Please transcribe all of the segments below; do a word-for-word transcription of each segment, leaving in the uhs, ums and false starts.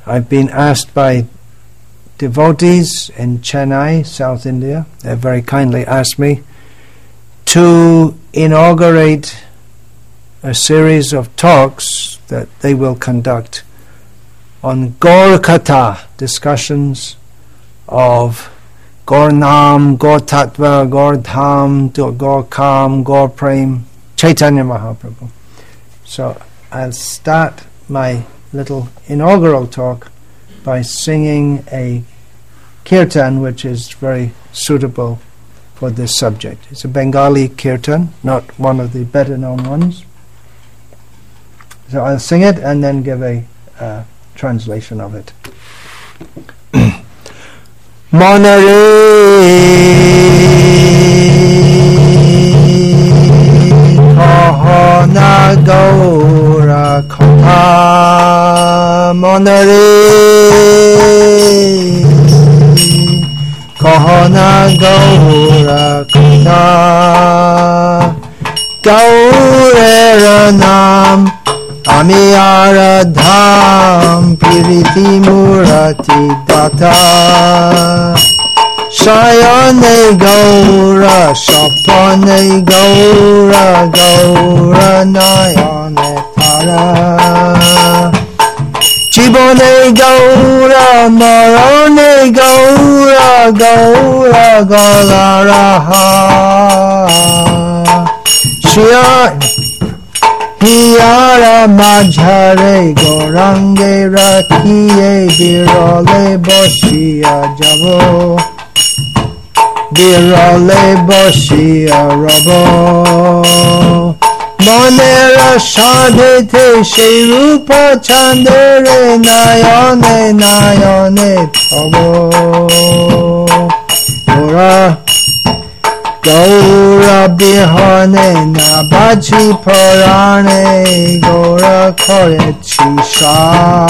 I've been asked by devotees in Chennai, South India, they very kindly asked me to inaugurate a series of talks that they will conduct on Gaur Katha, discussions of Gaur Nam, Gaur Tattva, Gaur Dham, Gaur Kam, Gaur Prem, Chaitanya Mahaprabhu. So I'll start my little inaugural talk by singing a kirtan which is very suitable for this subject. It's a Bengali kirtan, not one of the better known ones. So I'll sing it and then give a uh, translation of it. Monare kahana gaura kotha Monare kahana gaura kotha gaurera nam Ami aradham piriti murati data Shayane gaura shapane gaura gaura nayane tara Jibone gaura marane gaura gaura galaraha Shia Hiyara majhare gorange rakhiye birale boshiya jabo birale boshiya rabo Monera shadhite shirupa chandere nayane nayane tavo Ora Gaura bihane na baji parane Gaura kore chisha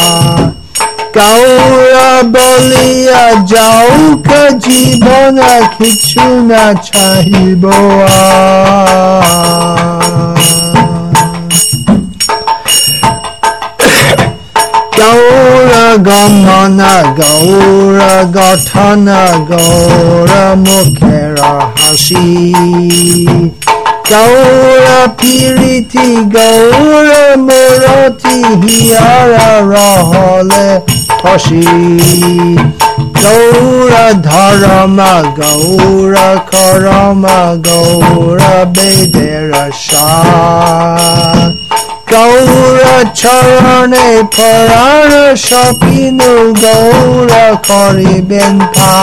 Gaura bolia jauka jibona kichuna chahiboa Gaura gamana, gaura gatana, gaura mukera hashi Gaura piriti, gaura murati, hiyara rahale hashi Gaura dharama, gaura karama, gaura bedera shah Gaura charane parana shapinu gaura karibenta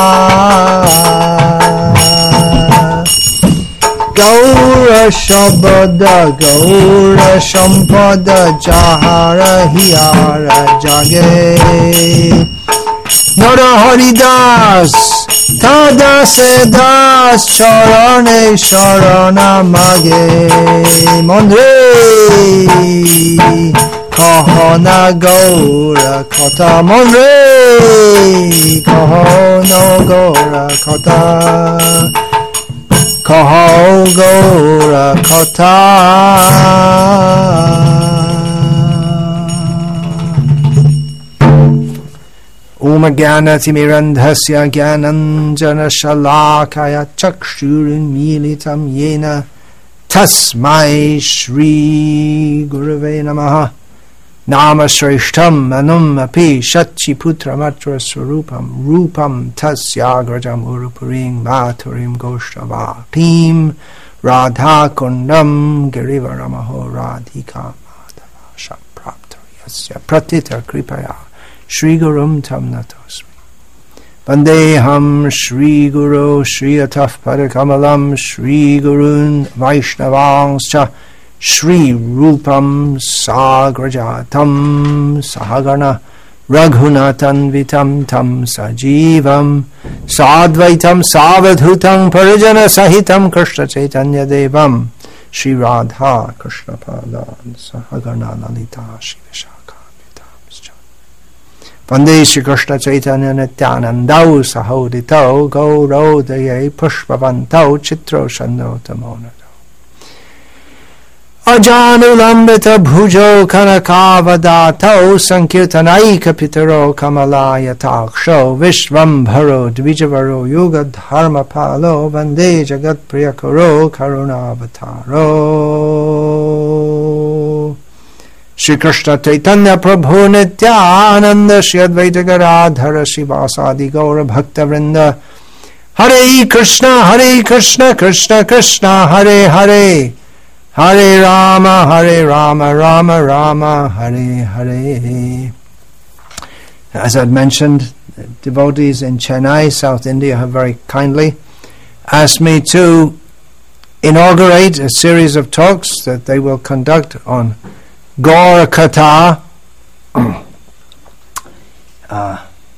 Gaura shabada gaura shampada jahara hiyara jage Nara Haridas Tada se das Charane Sharana mage Mondre Kahana Gaura Kata Mondre Kahana Gaura Kata Kaho Gaura Kata Om Jnana-timirandhasya Jnananjana Shalakaya Chakshurin Militam Yena Tasmai Shri Gurave Namaha Nama Shrishtam Anum Api Shachi Putra Matra Swarupam Rupam Tasyagrajam Urupurim Bhaturim Goshtava Pim Radha Kundam Girivaramaho Radhika Madhava Shapraptaryasya Pratita Kripaya Shri Gurum Tam Natosmi Vandeham Shri Guru Shri Ataf Padakamalam Shri Gurun Vaishnavangscha Shri Rupam Sagrajatam Sahagana Raghunatan Vitam Tam Sajivam Sadvaitam Savadhutam Parijana Sahitam Krishna Chaitanya Devam Shri Radha Krishna Padan Sahagana Lalita Shivashaka Vande Shri Krishna Chaitanya Nityanandau Sahoditau Gaurodaya Pushpavantau Chitro Shanno Tamonado Ajanulambita bhujo kanakavadato sankirtanaika pitaro kamalaya taksho vishvambharo dvijavaro yoga dharma palo vande jagat priyakaro karunavataro. Shri Krishna Chaitanya Prabhu Nityananda Shri Advaita Gadadhara Shivasadi Gaura Bhakta Vrinda. Hare Krishna, Hare Krishna, Krishna Krishna, Hare Hare, Hare Rama, Hare Rama, Rama Rama, Hare Hare. As I'd mentioned, devotees in Chennai, South India, have very kindly asked me to inaugurate a series of talks that they will conduct on Gaur Katha. uh,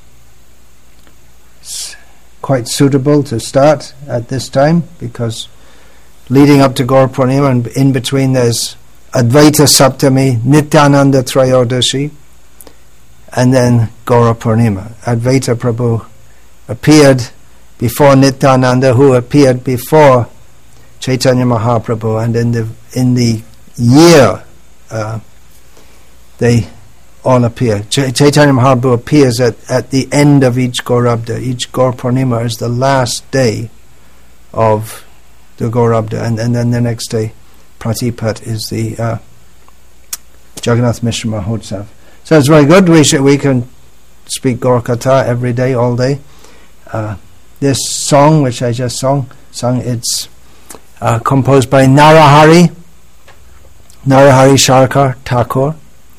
quite suitable to start at this time, because leading up to Gaur Purnima and in between there's Advaita Saptami, Nityananda Trayodashi, and then Gaur Purnima. Advaita Prabhu appeared before Nityananda, who appeared before Chaitanya Mahaprabhu, and in the in the year uh, they all appear. Ch- Chaitanya Mahaprabhu appears at, at the end of each Gaurabda. Each Gaur Purnima is the last day of the Gaurabda, and, and then the next day Pratipat is the uh, Jagannath Mishra Mahotsav. So it's very good. We should, we can speak Gaur Katha every day, all day. Uh, this song, which I just sung, sung it's uh, composed by Narahari, Narahari Sharkar Thakur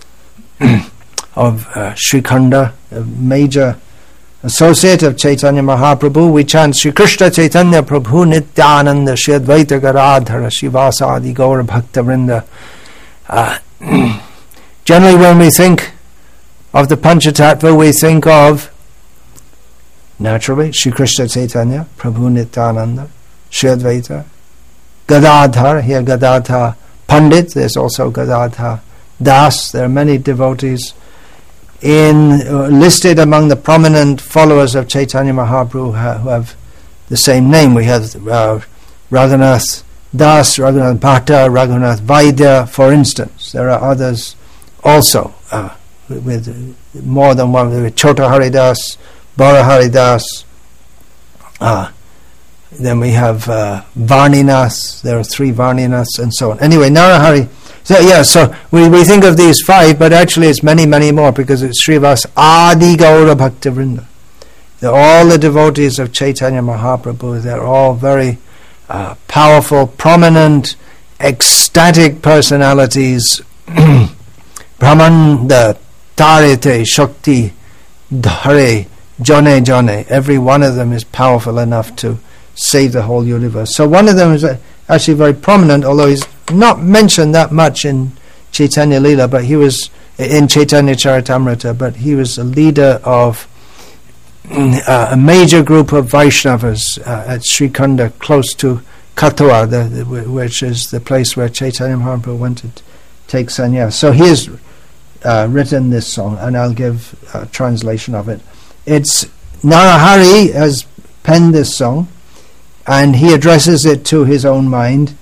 of uh, Srikhanda, a major associate of Chaitanya Mahaprabhu. We chant Shri Krishna Chaitanya Prabhu Nityananda Shri Advaita Gadadhara Shivasadi Gaura Bhakta Vrinda. Uh, generally when we think of the Panchatattva, we think of, naturally, Shri Krishna Chaitanya Prabhu Nityananda Shri Advaita Gadadhar. Here Gadadhar Pandit, there's also Gadadhar Das. There are many devotees in uh, listed among the prominent followers of Chaitanya Mahaprabhu ha, who have the same name. We have uh, Raghunath Das, Raghunath Bhatta, Raghunath Vaidya, for instance. There are others also uh, with, with more than one. With Chota Haridas, Bara Haridas. Uh, then we have uh, Varninath. There are three Varninaths and so on. Anyway, Narahari. So yeah, so we, we think of these five, but actually it's many, many more, because it's Srivas Adi Gaura Bhakta Vrinda. They're all the devotees of Chaitanya Mahaprabhu. They're all very uh, powerful, prominent, ecstatic personalities. Brahmanda, Tarite, Shakti, Dhare, Jone Jone. Every one of them is powerful enough to save the whole universe. So one of them is actually very prominent, although he's not mentioned that much in Chaitanya Leela, but he was in Chaitanya Charitamrita, but he was a leader of uh, a major group of Vaishnavas uh, at Srikhanda, close to Katwa, the, the, which is the place where Chaitanya Mahaprabhu went to t- take sannyas. So he has uh, written this song, and I'll give a translation of it. It's Narahari has penned this song, and he addresses it to his own mind.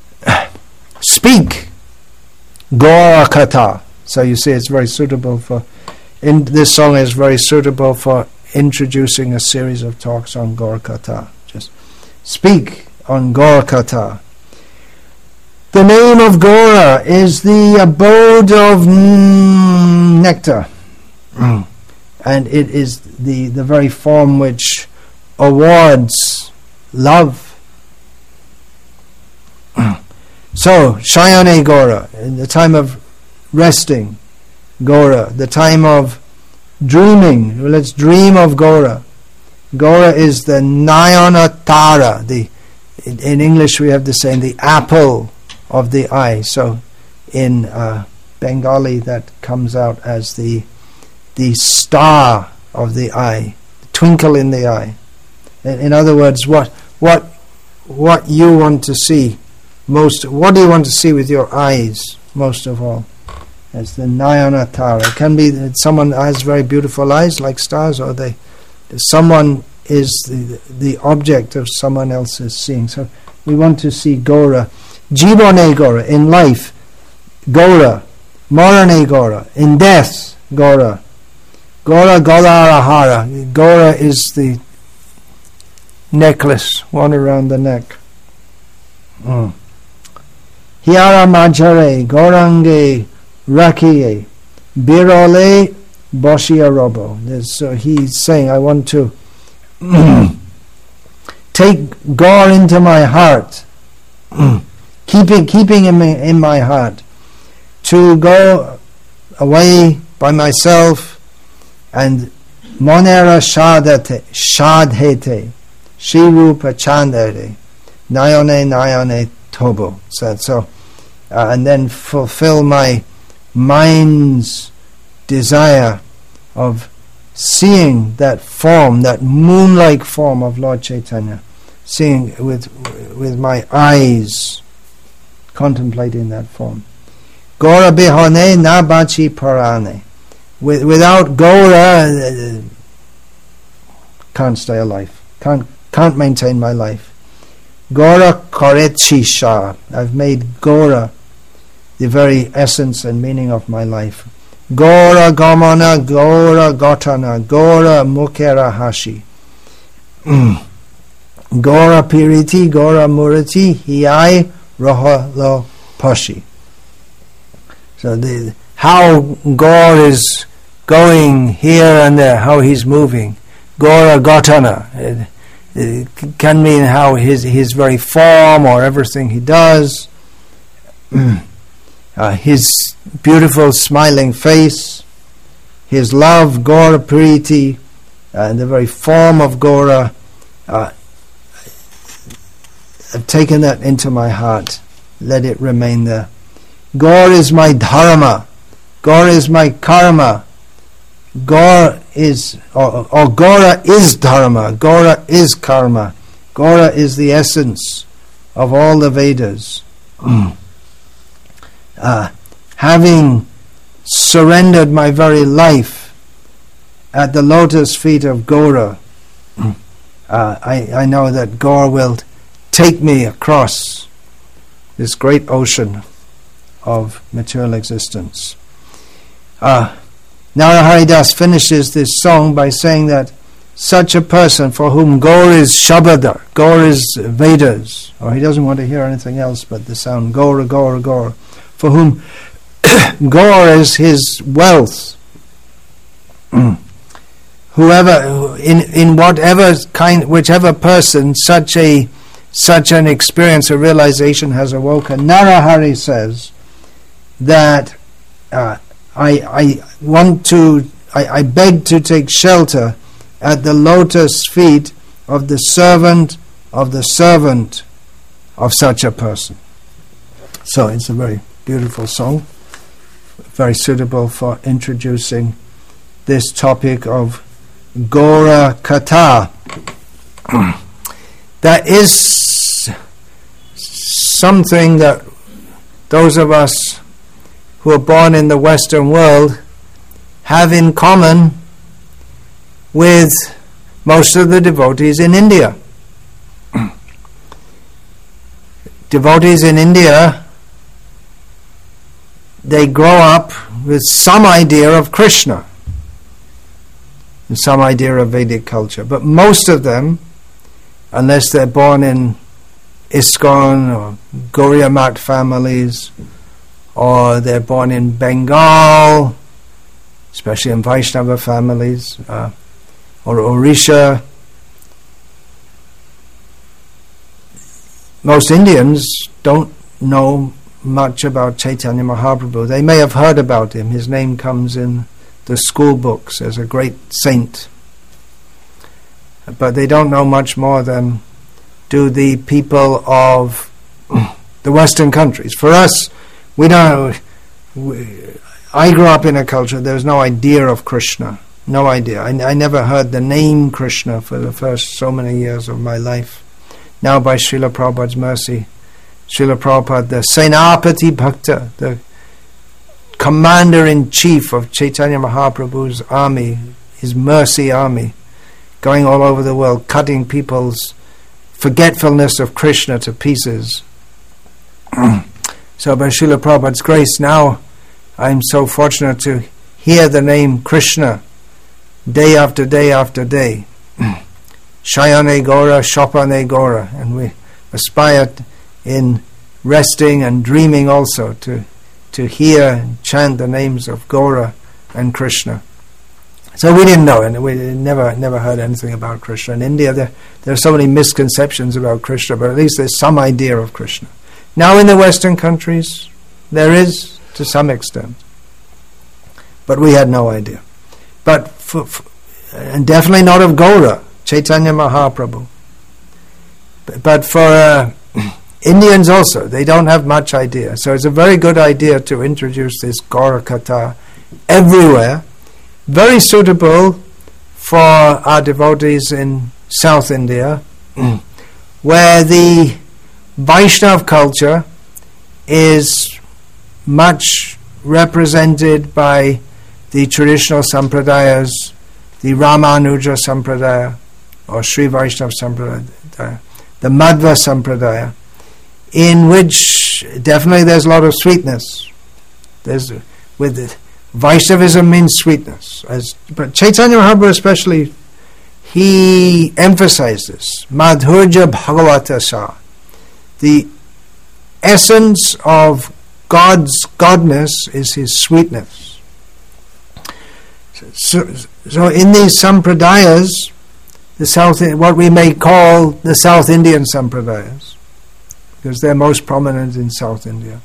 Speak Gaura Katha. So you see, it's very suitable for. In this song is very suitable for introducing a series of talks on Gaura Katha. Just speak on Gaura Katha. The name of Gaura is the abode of mm, nectar, mm. and it is the the very form which awards love. So, Shayane Gaura, in the time of resting, Gaura, the time of dreaming, let's dream of Gaura. Gaura is the Nayana Tara, the, in, in English we have the saying, the apple of the eye. So, in uh, Bengali that comes out as the the star of the eye, the twinkle in the eye. In, in other words, what what what you want to see most, what do you want to see with your eyes most of all? It's the Nayana Tara. It can be that someone has very beautiful eyes like stars, or they someone is the the object of someone else's seeing. So we want to see Gaura. Jivane Gaura, in life, Gora, Morane Gora, in death, Gora. Gora Golarahara. Gora is the necklace, one around the neck. Mm. Hiara Majare, Gorange Rakie, Birole Boshia Robo. So he's saying, I want to take Gaur into my heart, keeping keeping him in, in my heart, to go away by myself and Monera Shadate, Shadhete, Shirupa Chandere, Nayone Nayone Tobo. So, so uh, and then fulfill my mind's desire of seeing that form, that moon-like form of Lord Chaitanya, seeing with with my eyes, contemplating that form. Gora Bihone Nabachi Parane. With, without Gora, uh, can't stay alive, can't can't maintain my life. Gora Korechi Shah. I've made Gora the very essence and meaning of my life. Gora Gamana, Gora Gotana, Gora Mukera Hashi. Gora Piriti, Gora Murati, Hiai Rohalo Pashi. So the how Gaur is going here and there, how he's moving. Gora Gotana. It, it can mean how his his very form or everything he does. Uh, his beautiful smiling face, his love, Gora Priti, uh, and the very form of Gora. Uh, I've taken that into my heart. Let it remain there. Gaur is my dharma. Gaur is my karma. Gaur is, or, or Gora is dharma. Gora is karma. Gora is the essence of all the Vedas. Uh, having surrendered my very life at the lotus feet of Gora, uh, I, I know that Gaur will take me across this great ocean of material existence. Uh, Narahari Das finishes this song by saying that such a person for whom Gaur is Shabada, Gaur is Vedas, or he doesn't want to hear anything else but the sound Gaura, Gaura, Gaura, for whom Gaur is his wealth. Whoever, in in whatever kind, whichever person such a such an experience or realization has awoken, Narahari says that uh, I I want to I, I beg to take shelter at the lotus feet of the servant of the servant of such a person. So it's a very beautiful song, very suitable for introducing this topic of Gaura Katha. That is something that those of us who are born in the Western world have in common with most of the devotees in India. Devotees in India, they grow up with some idea of Krishna and some idea of Vedic culture. But most of them, unless they're born in ISKCON or Gauriya Math families, or they're born in Bengal, especially in Vaishnava families, uh, or Orisha, most Indians don't know much about Chaitanya Mahaprabhu. They may have heard about him. His name comes in the school books as a great saint. But they don't know much more than do the people of the Western countries. For us, we don't. We, I grew up in a culture, there was no idea of Krishna. No idea. I, I never heard the name Krishna for the first so many years of my life. Now, by Srila Prabhupada's mercy, Srila Prabhupada, the Senapati Bhakta, the commander-in-chief of Chaitanya Mahaprabhu's army, his mercy army, going all over the world, cutting people's forgetfulness of Krishna to pieces. So by Srila Prabhupada's grace, now I'm so fortunate to hear the name Krishna day after day after day. Shayane Gora, Shopane Gora, and we aspire in resting and dreaming also to to hear and chant the names of Gora and Krishna. So we didn't know, and we never never heard anything about Krishna. In India, there, there are so many misconceptions about Krishna, but at least there's some idea of Krishna. Now in the Western countries, there is, to some extent. But we had no idea. But, for, for, and definitely not of Gaura, Chaitanya Mahaprabhu. But, but for uh, Indians also, they don't have much idea. So it's a very good idea to introduce this Gaura Katha everywhere. Very suitable for our devotees in South India, where the Vaishnav culture is much represented by the traditional sampradayas, the Ramanuja Sampradaya, or Sri Vaishnav Sampradaya, the Madhva Sampradaya, in which definitely there's a lot of sweetness. There's with it. Vaishnavism means sweetness. As, but Chaitanya Mahaprabhu especially, he emphasizes Madhurja Bhagavata Sa. The essence of God's godness is His sweetness. So, so in these sampradayas, the South, what we may call the South Indian sampradayas, because they're most prominent in South India,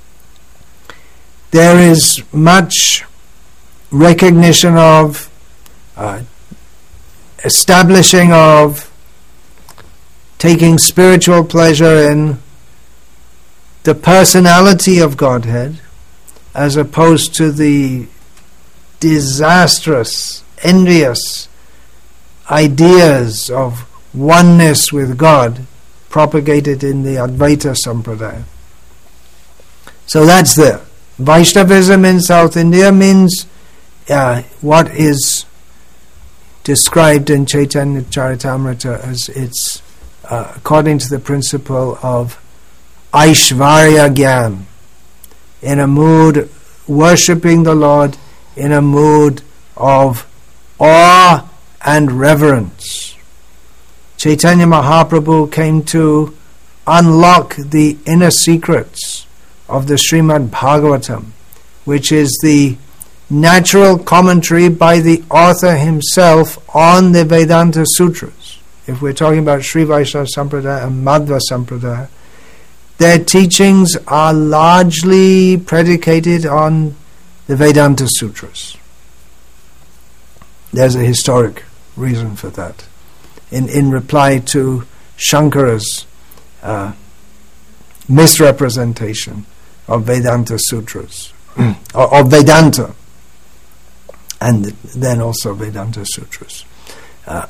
there is much recognition of, uh, establishing of, taking spiritual pleasure in the personality of Godhead, as opposed to the disastrous, envious ideas of oneness with God propagated in the Advaita Sampradaya. So that's there. Vaishnavism in South India means uh, what is described in Chaitanya Charitamrita as it's uh, according to the principle of Aishvarya Gyan, in a mood worshipping the Lord in a mood of awe and reverence. Chaitanya Mahaprabhu came to unlock the inner secrets of the Srimad Bhagavatam, which is the natural commentary by the author himself on the Vedanta Sutras. If we're talking about Sri Vaishnava Sampradaya and Madhva Sampradaya, their teachings are largely predicated on the Vedanta Sutras. There's a historic reason for that. In in reply to Shankara's uh, misrepresentation of Vedanta Sutras, or of Vedanta, and then also Vedanta Sutras. Uh,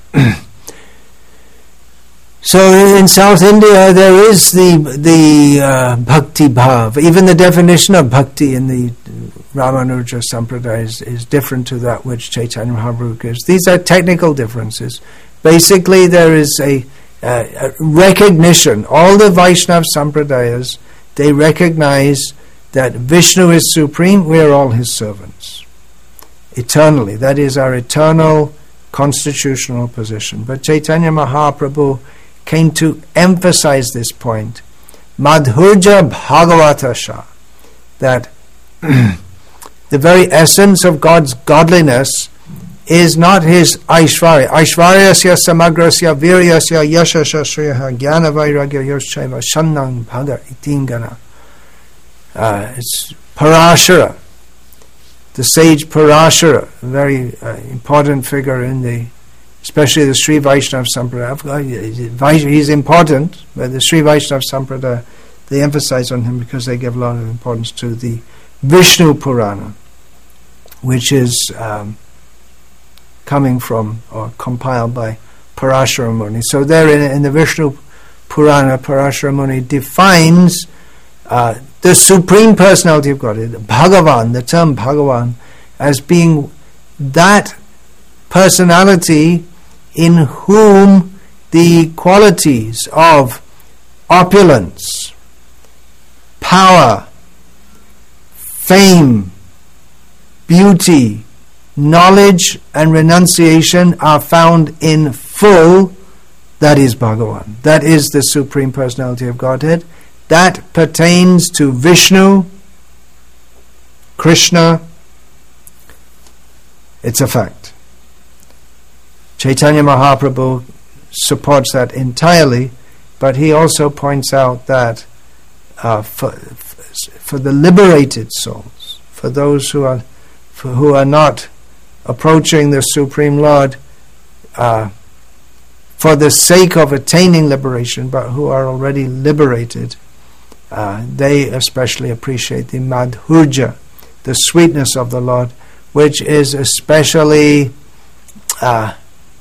so in South India there is the the uh, bhakti bhav. Even the definition of bhakti in the Ramanuja Sampradaya is, is different to that which Chaitanya Mahaprabhu gives. These are technical differences. Basically there is a, uh, a recognition. All the Vaishnav Sampradayas, they recognize that Vishnu is supreme, we are all his servants. Eternally. That is our eternal constitutional position. But Chaitanya Mahaprabhu came to emphasize this point. Madhurja Bhagavata Sha. That the very essence of God's godliness is not his Aishvarya. Aishvaryasya samagrasya viryasya yashasya shriyaha jnana vairagya yoshchaiva shannang bhaga itingana. Uh, it's Parashara, the sage Parashara, a very uh, important figure in the, especially the Sri Vaishnava Sampradaya. He's important, but the Sri Vaishnava Sampradaya, they emphasize on him because they give a lot of importance to the Vishnu Purana, which is um, coming from or compiled by Parashara Muni. So there in, in the Vishnu Purana, Parashara Muni defines uh, the Supreme Personality of God, Bhagavan, the term Bhagavan, as being that personality in whom the qualities of opulence, power, fame, beauty, knowledge and renunciation are found in full, that is Bhagavan. That is the Supreme Personality of Godhead. That pertains to Vishnu, Krishna. It's a fact. Chaitanya Mahaprabhu supports that entirely, but he also points out that uh, for, for the liberated souls, for those who are for who are not approaching the Supreme Lord uh, for the sake of attaining liberation, but who are already liberated, uh, they especially appreciate the madhurya, the sweetness of the Lord, which is especially uh,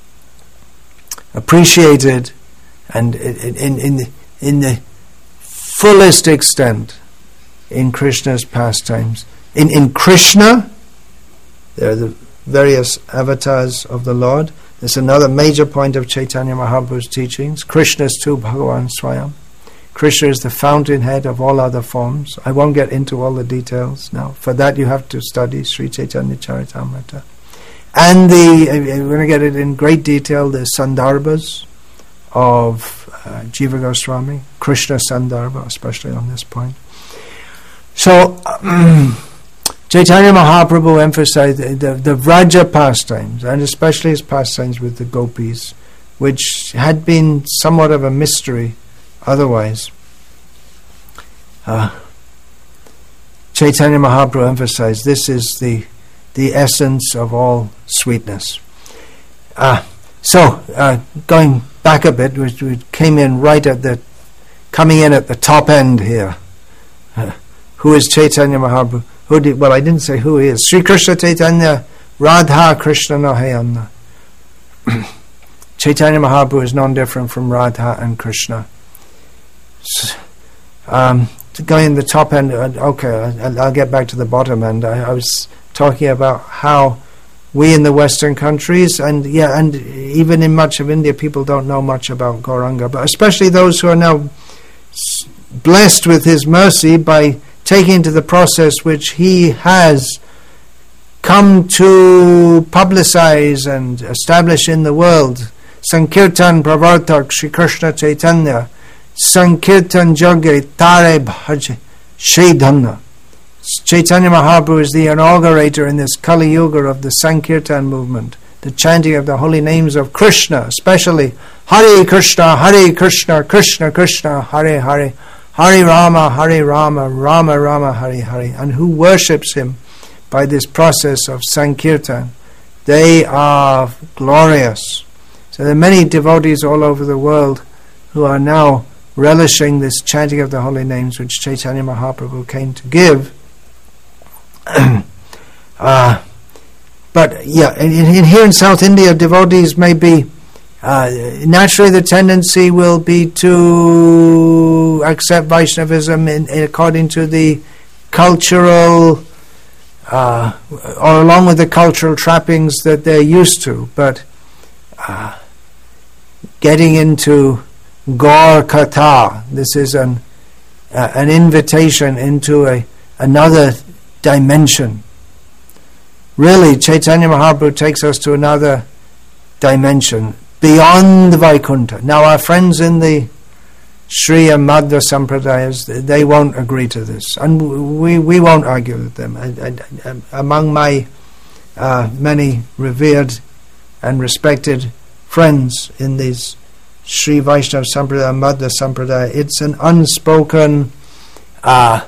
appreciated and in, in, in, the, in the fullest extent in Krishna's pastimes. In, in Krishna, there are the various avatars of the Lord. There's another major point of Chaitanya Mahaprabhu's teachings. Krishna is too Bhagavan Swayam. Krishna is the fountainhead of all other forms. I won't get into all the details now. For that you have to study Sri Chaitanya Charitamrita. And the, we're going to get it in great detail, the Sandarbhas of uh, Jiva Goswami, Krishna Sandarbha, especially on this point. So, um, Chaitanya Mahaprabhu emphasized the, the, the Vraja pastimes, and especially his pastimes with the gopis, which had been somewhat of a mystery otherwise. Uh, Chaitanya Mahaprabhu emphasized this is the the essence of all sweetness. Uh, so, uh, going back a bit, we, we came in right at the, coming in at the top end here. Uh, who is Chaitanya Mahaprabhu? Who did, well, I didn't say who he is. Sri Krishna Chaitanya Radha Krishna Nahayanna. Chaitanya Mahaprabhu is non different from Radha and Krishna. So, um, going in the top end, uh, okay, I'll, I'll get back to the bottom end. I, I was talking about how we in the Western countries, and yeah, and even in much of India, people don't know much about Gauranga, but especially those who are now s- blessed with his mercy by taking to the process which he has come to publicize and establish in the world. Sankirtan Pravartak Shri Krishna Chaitanya, Sankirtan Jagge Tare Bhaj Shridhanna. Chaitanya Mahaprabhu is the inaugurator in this Kali Yuga of the Sankirtan movement, the chanting of the holy names of Krishna, especially Hare Krishna, Hare Krishna, Krishna Krishna, Hare Hare, Hare Rama, Hare Rama, Rama Rama, Hare Hare, and who worships him by this process of Sankirtan. They are glorious. So there are many devotees all over the world who are now relishing this chanting of the holy names which Chaitanya Mahaprabhu came to give. uh, but yeah, in, in here in South India, devotees may be uh, naturally the tendency will be to accept Vaishnavism in, in according to the cultural uh, or along with the cultural trappings that they're used to, but uh, getting into Gaur Katha, this is an uh, an invitation into a another dimension. Really, Chaitanya Mahaprabhu takes us to another dimension beyond the Vaikuntha. Now, our friends in the Sri and Madhva Sampradayas, they won't agree to this, and we we won't argue with them. I, I, I, among my uh, many revered and respected friends in these Sri Vaishnava Sampradaya, Madhva Sampradaya, it's an unspoken uh,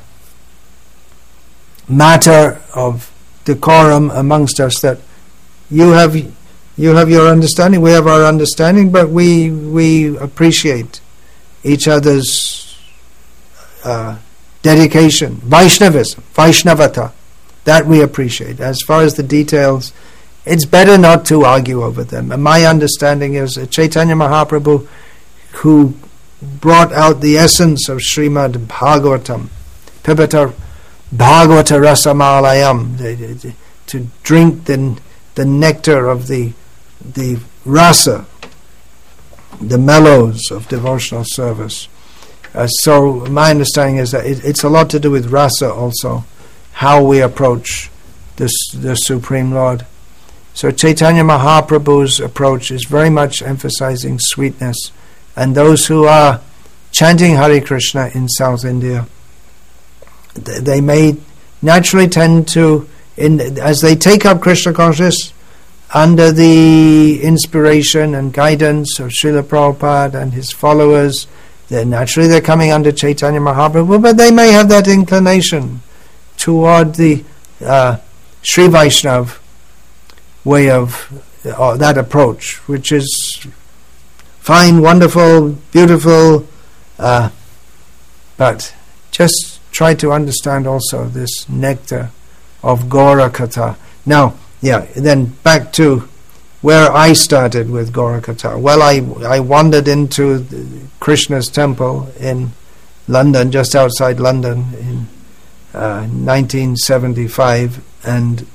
matter of decorum amongst us that you have you have your understanding, we have our understanding, but we we appreciate each other's uh, dedication. Vaishnavism, Vaishnavata, that we appreciate. As far as the details, it's better not to argue over them. And my understanding is that Chaitanya Mahaprabhu, who brought out the essence of Srimad Bhagavatam, Pipata Bhagavata Rasamalayam, to drink the, the nectar of the, the rasa, the mellows of devotional service. Uh, so my understanding is that it, it's a lot to do with rasa also. how we approach this, the Supreme Lord. So Chaitanya Mahaprabhu's approach is very much emphasizing sweetness, and those who are chanting Hare Krishna in South India, they may naturally tend to, in, as they take up Krishna consciousness under the inspiration and guidance of Srila Prabhupada and his followers, then naturally they're coming under Chaitanya Mahaprabhu, but they may have that inclination toward the uh, Sri Vaishnava way of uh, that approach, which is fine, wonderful, beautiful, uh, but just try to understand also this nectar of Gaura Katha. Now, yeah, then back to where I started with Gaura Katha. Well, I I wandered into the Krishna's temple in London, just outside London, in uh, nineteen seventy-five, and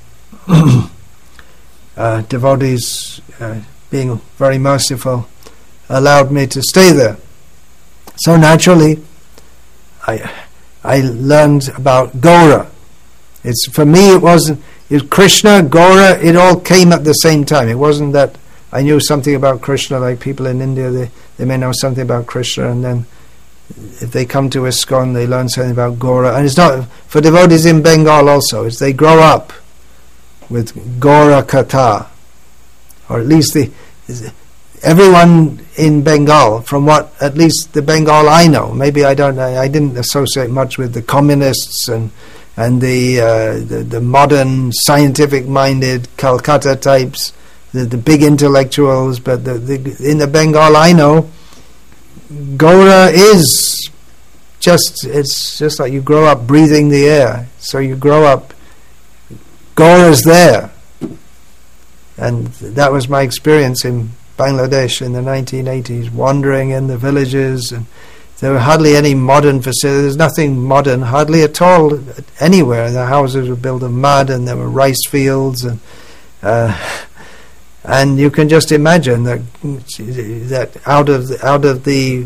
uh, devotees, uh, being very merciful, allowed me to stay there. So naturally, I I learned about Gaura. It's for me. It wasn't. It, Krishna, Gaura, it all came at the same time. It wasn't that I knew something about Krishna, like people in India, they, they may know something about Krishna, and then if they come to ISKCON, they learn something about Gaura. And it's not, for devotees in Bengal also, it's they grow up with Gaura Katha, or at least the everyone in Bengal, from what, at least the Bengal I know, maybe I don't, I, I didn't associate much with the communists and and the, uh, the the modern scientific-minded Calcutta types, the, the big intellectuals, but the, the, in the Bengal I know, Gaura is just, it's just like you grow up breathing the air. So you grow up, Gaura's there. And that was my experience in Bangladesh in the nineteen eighties, wandering in the villages, and there were hardly any modern facilities. There's nothing modern, hardly at all, anywhere. The houses were built of mud, and there were rice fields, and uh, and you can just imagine that that out of the, out of the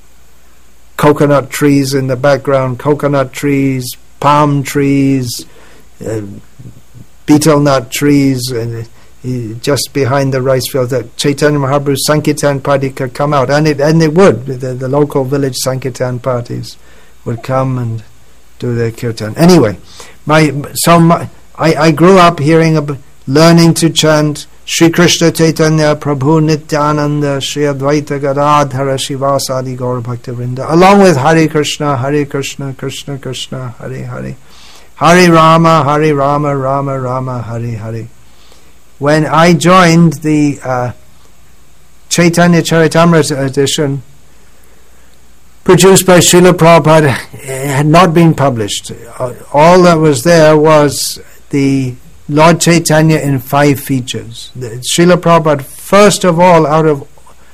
coconut trees in the background, coconut trees, palm trees, uh, betel nut trees, and just behind the rice field, that Chaitanya Mahaprabhu's Sankirtan party could come out, and it and it would. The, the local village Sankirtan parties would come and do their kirtan. Anyway, my so my, I I grew up hearing about, learning to chant Shri Krishna Chaitanya Prabhu Nityananda Shri Advaita Gadadhara Shivasadi Gaura Bhaktivinoda, along with Hare Krishna, Hare Krishna, Krishna Krishna, Hare Hare, Hare Rama, Hare Rama, Rama Rama, Hare Hare. When I joined the uh, Chaitanya Charitamrita edition, produced by Srila Prabhupada, it had not been published. Uh, all that was there was the Lord Chaitanya in five features. The, Srila Prabhupada, first of all, out of,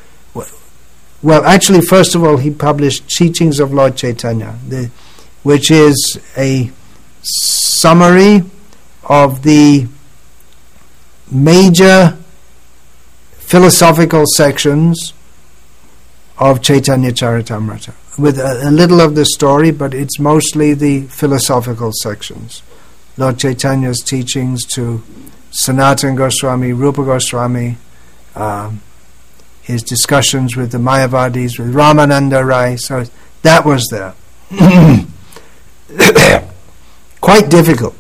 well, actually, first of all, he published Teachings of Lord Chaitanya, the, which is a summary of the major philosophical sections of Chaitanya Charitamrita, with a, a little of the story, but it's mostly the philosophical sections. Lord Chaitanya's teachings to Sanatana Goswami, Rupa Goswami, um, his discussions with the Mayavadis, with Ramananda Rai, so that was there. Quite difficult.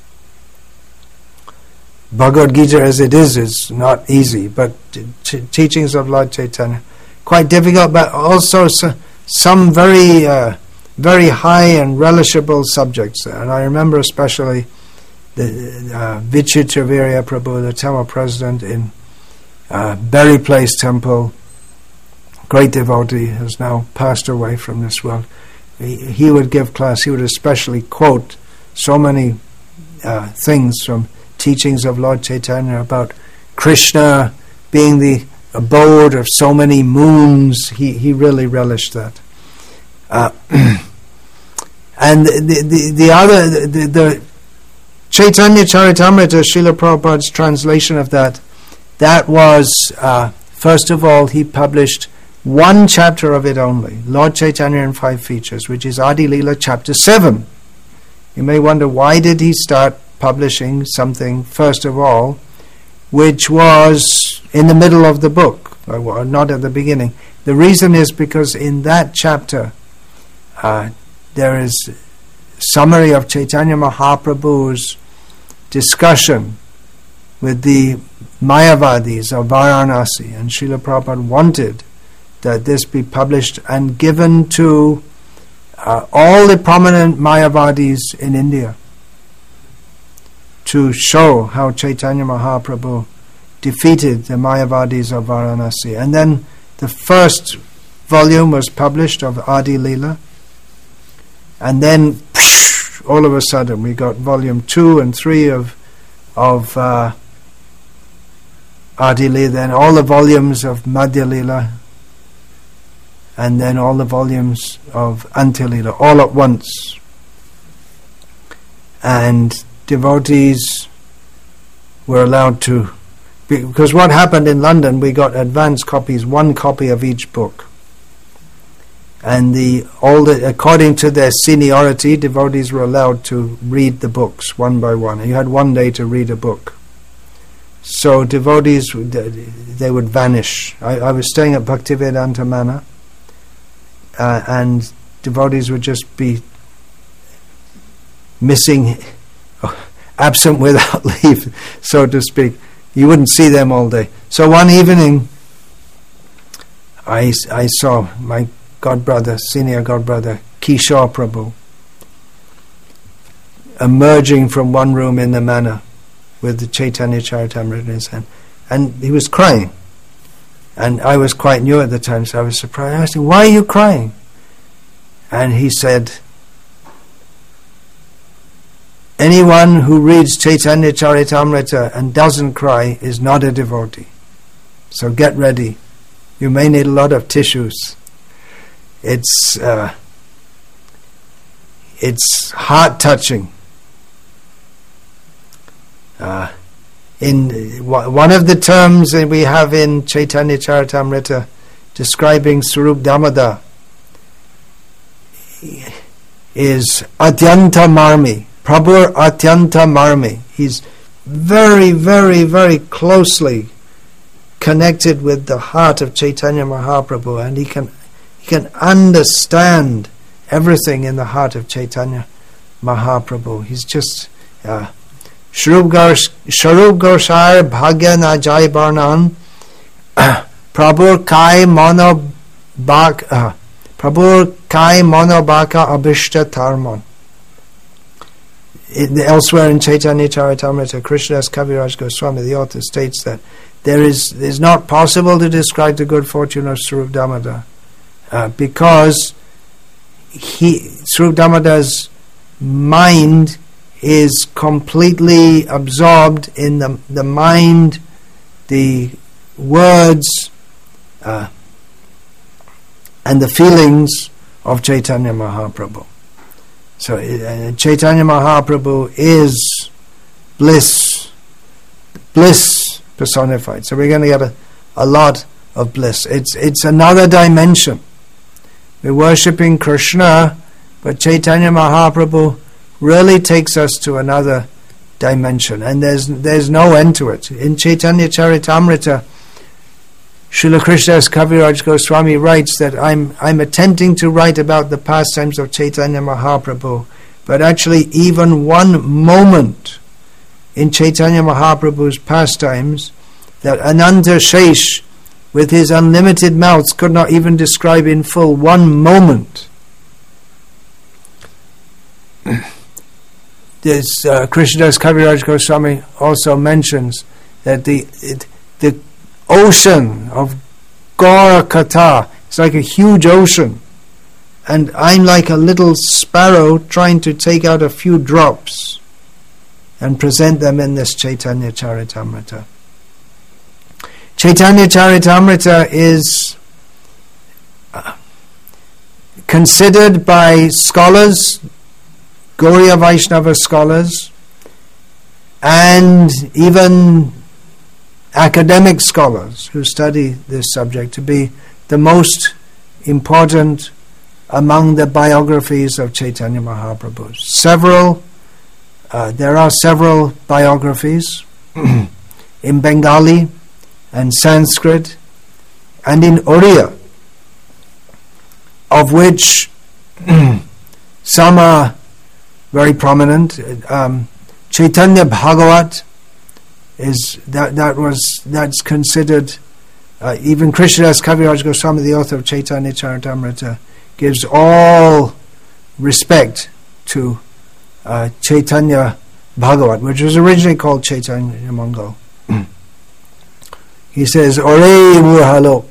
Bhagavad Gita as it is is not easy, but t- teachings of Lord Chaitanya, quite difficult, but also so, some very uh, very high and relishable subjects there. And I remember especially the uh, Vichitravirya Prabhu, the Tamil president in uh, Berry Place Temple, great devotee, has now passed away from this world. He, he would give class, he would especially quote so many uh, things from teachings of Lord Chaitanya about Krishna being the abode of so many moons. He he really relished that. Uh, and the, the the other the, the Chaitanya Charitamrita, Srila Prabhupada's translation of that, that was uh, first of all he published one chapter of it only, Lord Chaitanya in Five Features, which is Adi Leela chapter seven. You may wonder, why did he start publishing something, first of all, which was in the middle of the book, or not at the beginning? The reason is because in that chapter uh, there is a summary of Chaitanya Mahaprabhu's discussion with the Mayavadis of Varanasi, and Srila Prabhupada wanted that this be published and given to uh, all the prominent Mayavadis in India, to show how Chaitanya Mahaprabhu defeated the Mayavadis of Varanasi. And then the first volume was published of Adi Leela, and then psh, all of a sudden we got volume two and three of of uh, Adi Leela, then all the volumes of Madhya Leela, and then all the volumes of Antya Leela, all at once. And devotees were allowed to, because what happened in London, we got advance copies, one copy of each book, and the all the, according to their seniority, devotees were allowed to read the books one by one. You had one day to read a book. So devotees, they would vanish. I, I was staying at Bhaktivedanta Manor, uh, and devotees would just be missing, absent without leave, so to speak. You wouldn't see them all day. So one evening, I, I saw my godbrother, senior godbrother, Kishore Prabhu, emerging from one room in the manor with the Chaitanya Charitamrita in his hand. And he was crying. And I was quite new at the time, so I was surprised. I asked him, "Why are you crying?" And he said, "Anyone who reads Chaitanya Charitamrita and doesn't cry is not a devotee. So get ready. You may need a lot of tissues." It's uh, it's heart-touching. Uh, in w- one of the terms that we have in Chaitanya Charitamrita describing Swarup Damodar is Atyanta Marmi. Prabhu Atyanta Marmi. He's very, very, very closely connected with the heart of Chaitanya Mahaprabhu, and he can he can understand everything in the heart of Chaitanya Mahaprabhu. He's just uh, Sharup Goshar Bhagya Na Jai Barnan Prabhu Kai Mono Bak Prabhu Kai Mono Baka Abhishta Tarman. In, elsewhere in Chaitanya Charitamrita, Krishnadas Kaviraj Goswami, the author, states that there is it is not possible to describe the good fortune of Swarup Damodar uh, because he Swarup Damodar's mind is completely absorbed in the the mind, the words, uh, and the feelings of Chaitanya Mahaprabhu. So uh, Chaitanya Mahaprabhu is bliss, bliss personified. So we're going to get a, a lot of bliss. It's it's another dimension. We're worshipping Krishna, but Chaitanya Mahaprabhu really takes us to another dimension, and there's there's no end to it. In Chaitanya Charitamrita, Srila Krishnadas Kaviraj Goswami writes that I'm I'm attempting to write about the pastimes of Chaitanya Mahaprabhu, but actually even one moment in Chaitanya Mahaprabhu's pastimes that Ananta Shesh, with his unlimited mouths, could not even describe in full. One moment. This uh, Krishnadas Kaviraj Goswami also mentions that the it, the ocean of Gaura Katha is like a huge ocean, and I'm like a little sparrow trying to take out a few drops and present them in this Chaitanya Charitamrita. Chaitanya Charitamrita is uh, considered by scholars, Gauriya Vaishnava scholars, and even academic scholars who study this subject, to be the most important among the biographies of Chaitanya Mahaprabhu. Several Uh, there are several biographies in Bengali and Sanskrit and in Oriya, of which some are very prominent. Um, Chaitanya Bhagavat is that that was that's considered. Uh, even Krishnadas Kaviraj Goswami, the author of Chaitanya Charitamrita, gives all respect to uh, Chaitanya Bhagavat, which was originally called Chaitanya Mangal. He says, Ore Murhalok,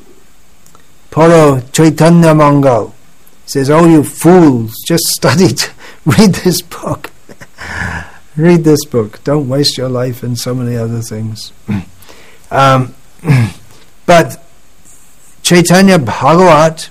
Paro Chaitanya Mangal. He says, oh you fools, just study, to read this book. Read this book. Don't waste your life in so many other things. um, but Chaitanya Bhagavat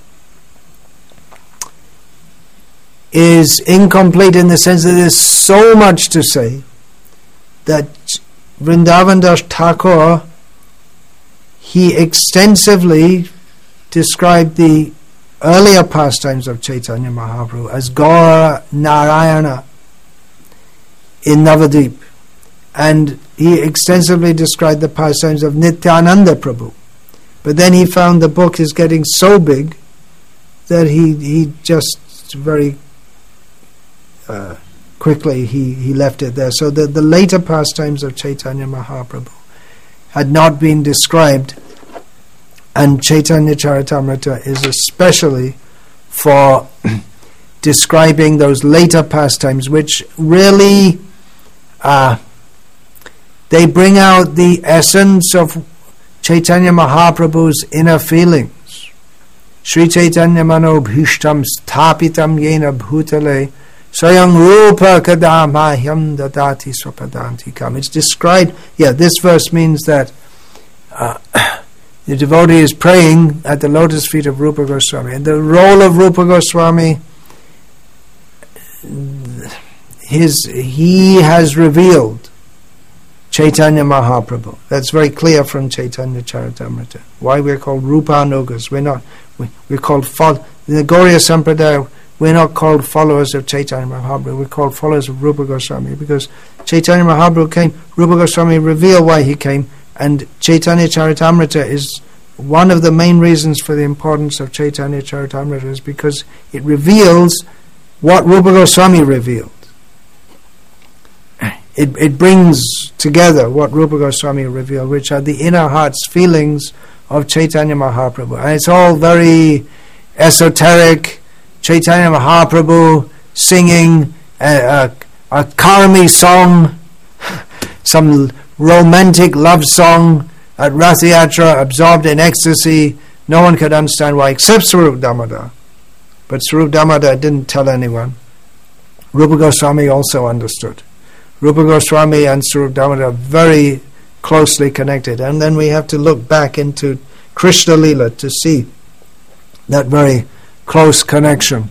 is incomplete in the sense that there's so much to say that Vrindavan Das Thakur, he extensively described the earlier pastimes of Chaitanya Mahaprabhu as Gaura Narayana in Navadvip, and he extensively described the pastimes of Nityananda Prabhu. But then he found the book is getting so big that he he just very uh, quickly he, he left it there. So the, the later pastimes of Chaitanya Mahaprabhu had not been described, and Chaitanya Charitamrita is especially for describing those later pastimes, which really uh, they bring out the essence of Chaitanya Mahaprabhu's inner feelings. Sri Chaitanya Mano Bhishtam Sthapitam Yena Bhutale Swayam Rupa Kadamahyam Dadati Swapadantikam. It's described, yeah, this verse means that uh, the devotee is praying at the lotus feet of Rupa Goswami. And the role of Rupa Goswami, his, he has revealed Chaitanya Mahaprabhu. That's very clear from Chaitanya Charitamrita. Why we're called Rupanugas. We're not, we, we're called, fol- in the Gauriya Sampradaya, we're not called followers of Chaitanya Mahaprabhu. We're called followers of Rupa Goswami, because Chaitanya Mahaprabhu came, Rupa Goswami revealed why he came, and Chaitanya Charitamrita is one of the main reasons for the importance of Chaitanya Charitamrita, is because it reveals what Rupa Goswami revealed. It, it brings together what Rupa Goswami revealed, which are the inner heart's feelings of Chaitanya Mahaprabhu. And it's all very esoteric. Chaitanya Mahaprabhu singing a, a, a Karmi song, some romantic love song at Rath Yatra, absorbed in ecstasy. No one could understand why, except Swarup Damodar. But Swarup Damodar didn't tell anyone. Rupa Goswami also understood. Rupa Goswami and Swarup Damodar are very closely connected. And then we have to look back into Krishna Lila to see that very close connection.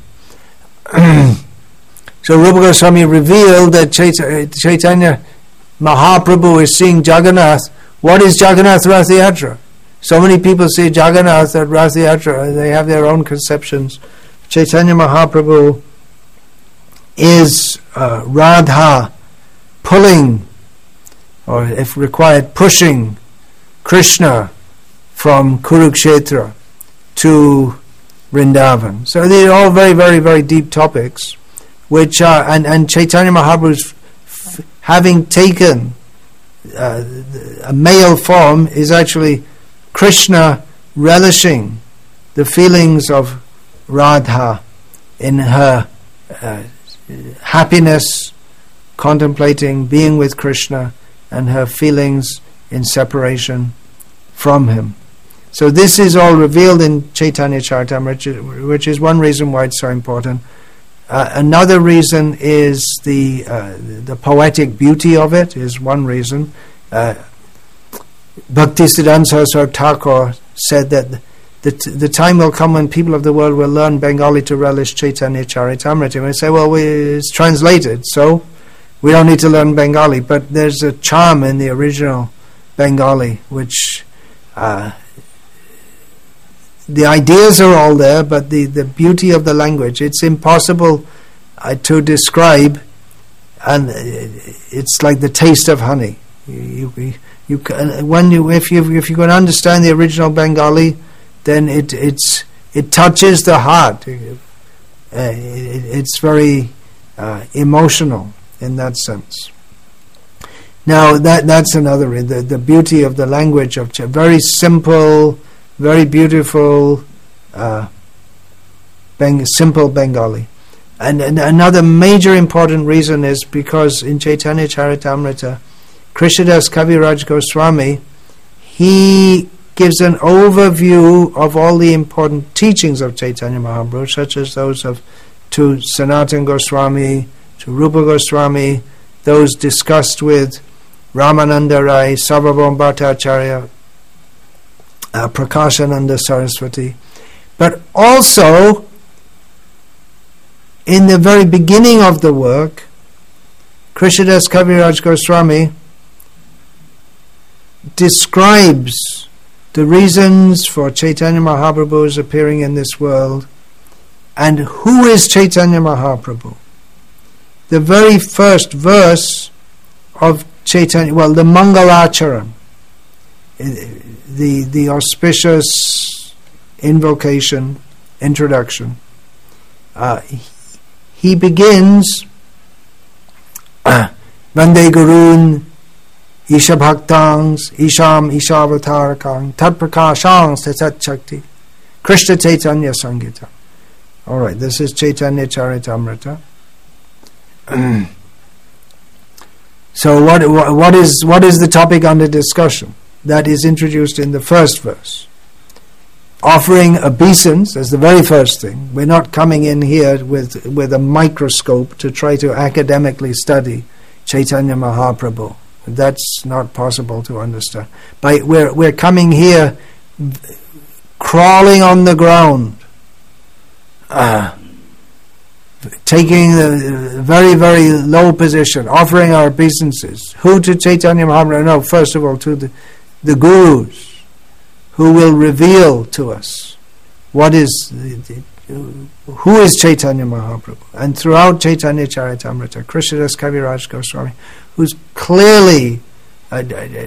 So Rupa Goswami revealed that Chaitanya, Chaitanya Mahaprabhu is seeing Jagannath. What is Jagannath Rath Yatra? So many people see Jagannath at Rath Yatra. They have their own conceptions. Chaitanya Mahaprabhu is uh, Radha pulling, or if required, pushing Krishna from Kurukshetra to Vrindavan. So they're all very, very, very deep topics, which are, and, and Chaitanya Mahaprabhu's f- having taken uh, a male form is actually Krishna relishing the feelings of Radha in her uh, happiness, contemplating being with Krishna, and her feelings in separation from him. So this is all revealed in Chaitanya Charitamrita, which is one reason why it's so important. Uh, another reason is the uh, the poetic beauty of it is one reason. Uh, Bhaktisiddhanta Saraswati Thakur said that the, t- the time will come when people of the world will learn Bengali to relish Chaitanya Charitamrita. And we say, well, we, it's translated, so we don't need to learn Bengali. But there's a charm in the original Bengali, which uh, the ideas are all there, but the, the beauty of the language, it's impossible uh, to describe and it's like the taste of honey. You, you, you when you if you if you can understand the original Bengali, then it it's it touches the heart. Uh, it, it's very uh, emotional in that sense. Now that that's another the the beauty of the language of Ch- very simple, very beautiful, uh, Beng- simple Bengali. And, and another major important reason is because in Chaitanya Charitamrita, Krishnadas Kaviraj Goswami, he gives an overview of all the important teachings of Chaitanya Mahaprabhu, such as those of to Sanatana Goswami, to Rupa Goswami, those discussed with Ramananda Rai, Sarvabhauma Bhattacharya, uh, Prakashananda Saraswati, but also in the very beginning of the work, Krishnadas Kaviraj Goswami describes the reasons for Chaitanya Mahaprabhu's appearing in this world and who is Chaitanya Mahaprabhu. The very first verse of Chaitanya, well, the Mangalacharan, the, the auspicious invocation, introduction, uh, he begins Vande Gurun Isha Bhaktangs Isham Ishavatarakang Tat Prakashang Sat Shakti Krishna Chaitanya Sangita. Alright, this is Chaitanya Charitamrita. So what, what what is what is the topic under discussion? That is introduced in the first verse. Offering obeisance as the very first thing. We're not coming in here with with a microscope to try to academically study Chaitanya Mahaprabhu. That's not possible to understand. By we're we're coming here crawling on the ground, uh, taking the very very low position, offering our obeisances. Who to Chaitanya Mahaprabhu? No, first of all to the the gurus, who will reveal to us what is who is Chaitanya Mahaprabhu. And throughout Chaitanya Charitamrita, Krishnadas Kaviraj Goswami, who's clearly uh,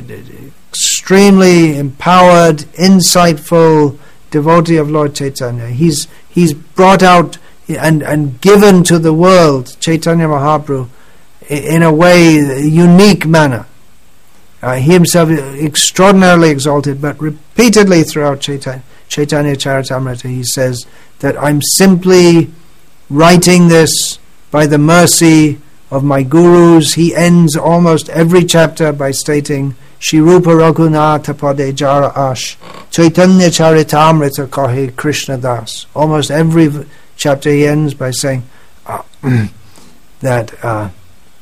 extremely empowered, insightful devotee of Lord Chaitanya, he's he's brought out and and given to the world Chaitanya Mahaprabhu in a way, a unique manner. Uh, he himself extraordinarily exalted, but repeatedly throughout Chaitanya, Chaitanya Charitamrita he says that I'm simply writing this by the mercy of my gurus. He ends almost every chapter by stating Shri Rupa Raghunatha Pade Jara Ash Chaitanya Charitamrita Kahe Krishna Das. Almost every v- chapter he ends by saying uh, that uh,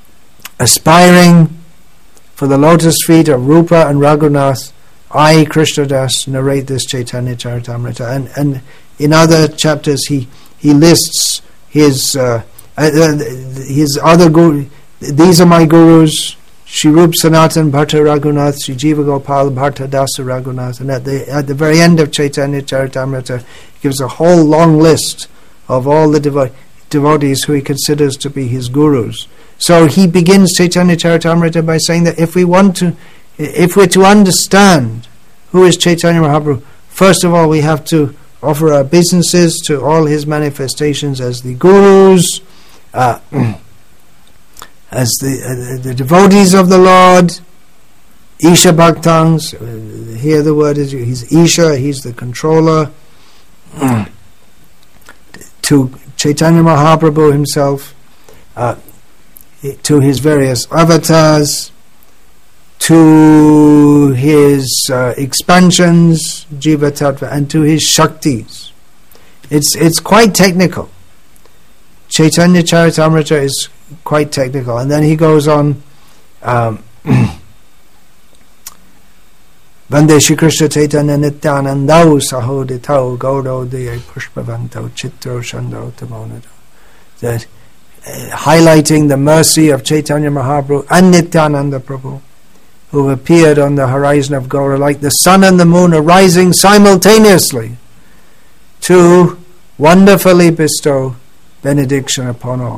aspiring for the lotus feet of Rupa and Raghunath, I, Krishna Das, narrate this Chaitanya Charitamrita. And, and in other chapters he he lists his uh, uh, his other gurus. These are my gurus: Shri Rup Sanatan Bhatta Raghunath, Shri Jiva Gopal Bhatta Dasa Raghunath. And at the at the very end of Chaitanya Charitamrita, he gives a whole long list of all the devo- devotees who he considers to be his gurus. So he begins Chaitanya Charitamrita by saying that if we want to, if we're to understand who is Chaitanya Mahaprabhu, first of all we have to offer our obeisances to all his manifestations as the gurus, uh, as the uh, the devotees of the Lord, Isha Bhaktangs. Uh, here the word is, he's Isha, he's the controller, to Chaitanya Mahaprabhu himself, uh, to his various avatars, to his uh, expansions, Jiva Tattva, and to his Shaktis. It's it's quite technical. Chaitanya Charitamrita is quite technical. And then he goes on, um, Vande Shri Krishna Chaitanya Nityanandau Sahoditau Gaudodaya Pushpavantau Chitro Shandau Tamonado. That Uh, highlighting the mercy of Chaitanya Mahaprabhu and Nityananda Prabhu, who appeared on the horizon of Gaura like the sun and the moon arising simultaneously to wonderfully bestow benediction upon all.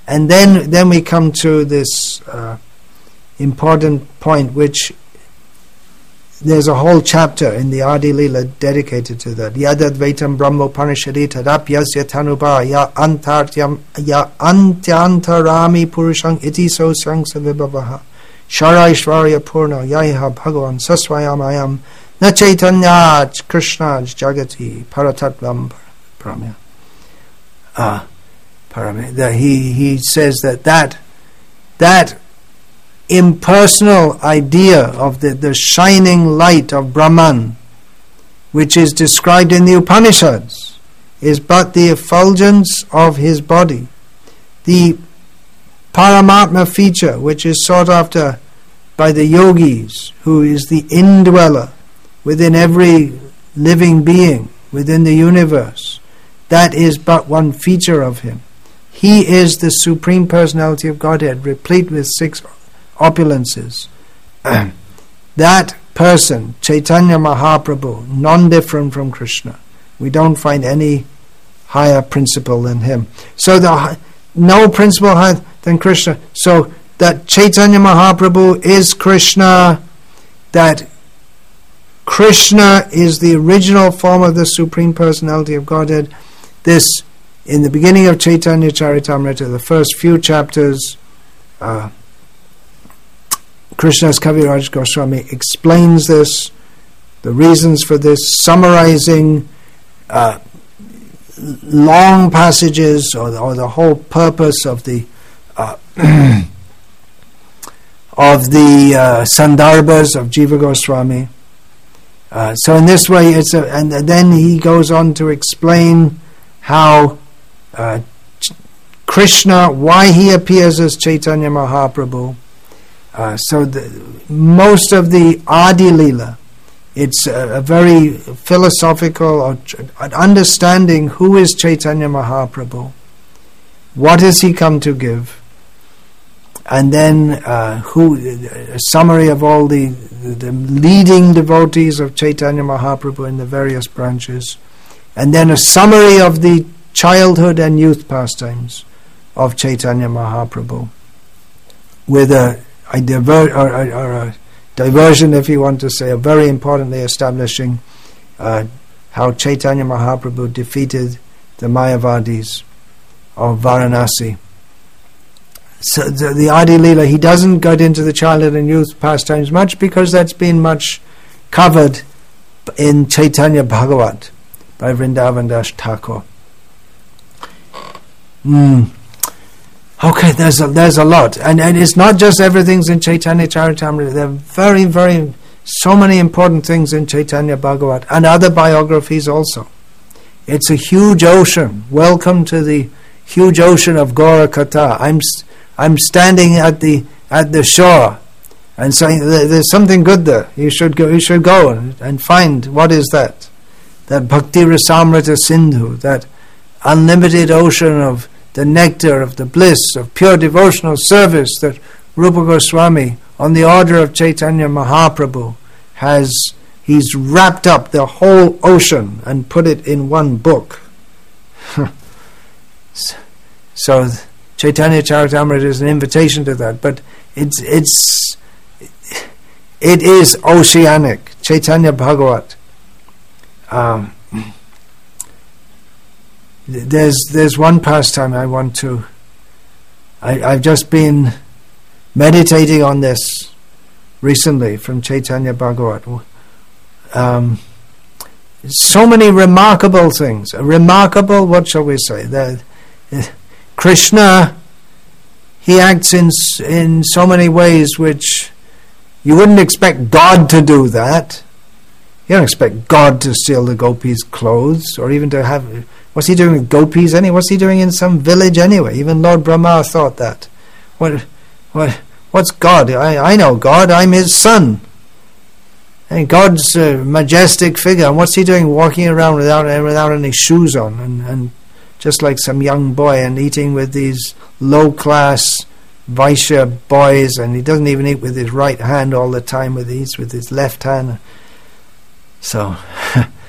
and then then we come to this uh, important point, which there's a whole chapter in the Adi Lila dedicated to that. Yadadvaitam Brahmopanishadi tadapyasya tanuba ya antartyam ya antyantarami purushang iti sosyang savibhavaha shara ishvarya purna yaha bhagavan sasvayamayam na chaitanyaj krishnaj jagati paratatvam paramya. Ah, paramya. He, he says that that, that impersonal idea of the, the shining light of Brahman, which is described in the Upanishads, is but the effulgence of his body. The Paramatma feature, which is sought after by the yogis, who is the indweller within every living being, within the universe, that is but one feature of him. He is the Supreme Personality of Godhead, replete with six opulences. That person, Chaitanya Mahaprabhu, non-different from Krishna. We don't find any higher principle than him. So the no principle higher than Krishna. So that Chaitanya Mahaprabhu is Krishna, that Krishna is the original form of the Supreme Personality of Godhead. This, in the beginning of Chaitanya Charitamrita, the first few chapters, uh, Krishnadas Kaviraj Goswami explains this, the reasons for this, summarizing uh, long passages or the, or the whole purpose of the uh, of the uh, Sandarbhas of Jiva Goswami. Uh, so in this way, it's a, and then he goes on to explain how uh, Krishna, why he appears as Chaitanya Mahaprabhu. Uh, so the, most of the Adi Lila, it's a, a very philosophical or tr- understanding who is Chaitanya Mahaprabhu, what has he come to give, and then uh, who a summary of all the, the, the leading devotees of Chaitanya Mahaprabhu in the various branches, and then a summary of the childhood and youth pastimes of Chaitanya Mahaprabhu, with a A, diver- or, or, or a diversion, if you want to say, a very importantly establishing uh, how Chaitanya Mahaprabhu defeated the Mayavadis of Varanasi. So the, the Adi Lila, he doesn't get into the childhood and youth pastimes much because that's been much covered in Chaitanya Bhagavat by Vrindavan Das Thakur. Mm. Okay, there's a, there's a lot, and and it's not just everything's in Chaitanya Charitamrita. There are very, very, so many important things in Chaitanya Bhagavat and other biographies also. It's a huge ocean. Welcome to the huge ocean of Gaura Katha. I'm I'm standing at the at the shore and saying there's something good there. You should go. You should go and, and find what is that. That Bhakti Rasamrita Sindhu, that unlimited ocean of the nectar of the bliss of pure devotional service that Rupa Goswami, on the order of Chaitanya Mahaprabhu, has, he's wrapped up the whole ocean and put it in one book. So Chaitanya Charitamrita is an invitation to that, but it's it's it is oceanic. Chaitanya Bhagavat. Um, There's there's one pastime I want to. I, I've just been meditating on this recently from Chaitanya Bhagavat. Um, so many remarkable things. Remarkable, what shall we say? The, uh, Krishna, he acts in in so many ways which you wouldn't expect God to do that. You don't expect God to steal the gopis' clothes or even to have. What's he doing with gopis anyway? What's he doing in some village anyway? Even Lord Brahma thought that. What, what, what's God? I, I know God. I'm his son. And God's a majestic figure. And what's he doing walking around without without any shoes on and, and just like some young boy and eating with these low-class Vaishya boys, and he doesn't even eat with his right hand all the time, with he eats with his left hand. So,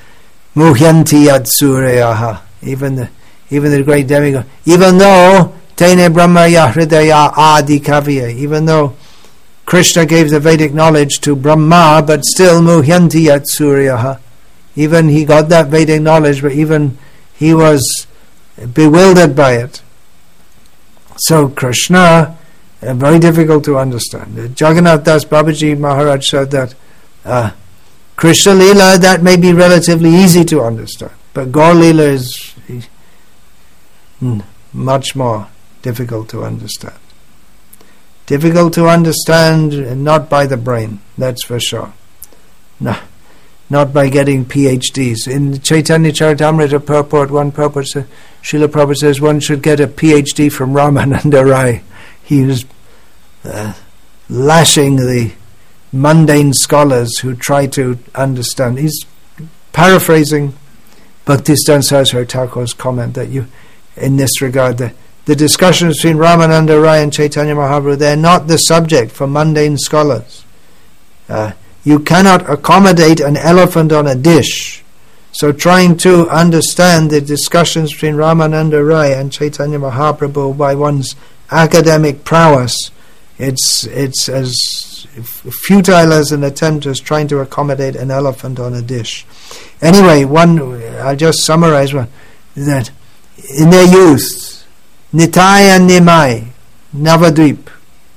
Muhyanti Yatsureyaha. Even the even the great demigod, even though Tene Brahmaya Hridaya Adi Kaviya. Even though Krishna gave the Vedic knowledge to Brahma, but still Muhyanti Yat Suryaha. Even he got that Vedic knowledge, but even he was bewildered by it. So Krishna, uh, very difficult to understand. Jagannath Das Babaji Maharaj said that uh, Krishna Leela, that may be relatively easy to understand, but Gaur Leela is mm, much more difficult to understand. Difficult to understand, not by the brain, that's for sure. No, not by getting P H Ds. In Chaitanya Charitamrita purport, one purport, Srila Prabhupada says one should get a P H D from Ramananda Rai. He was uh, lashing the mundane scholars who try to understand. He's paraphrasing Bhaktisiddhanta Saraswati Thakur's comment that you, in this regard, the, the discussions between Ramananda Rai and Chaitanya Mahaprabhu, they're not the subject for mundane scholars. Uh, you cannot accommodate an elephant on a dish. So trying to understand the discussions between Ramananda Rai and Chaitanya Mahaprabhu by one's academic prowess, it's it's as futile as an attempt as trying to accommodate an elephant on a dish. Anyway, one I'll just summarize one, that in their youth, Nitai and Nimai, Navadvip,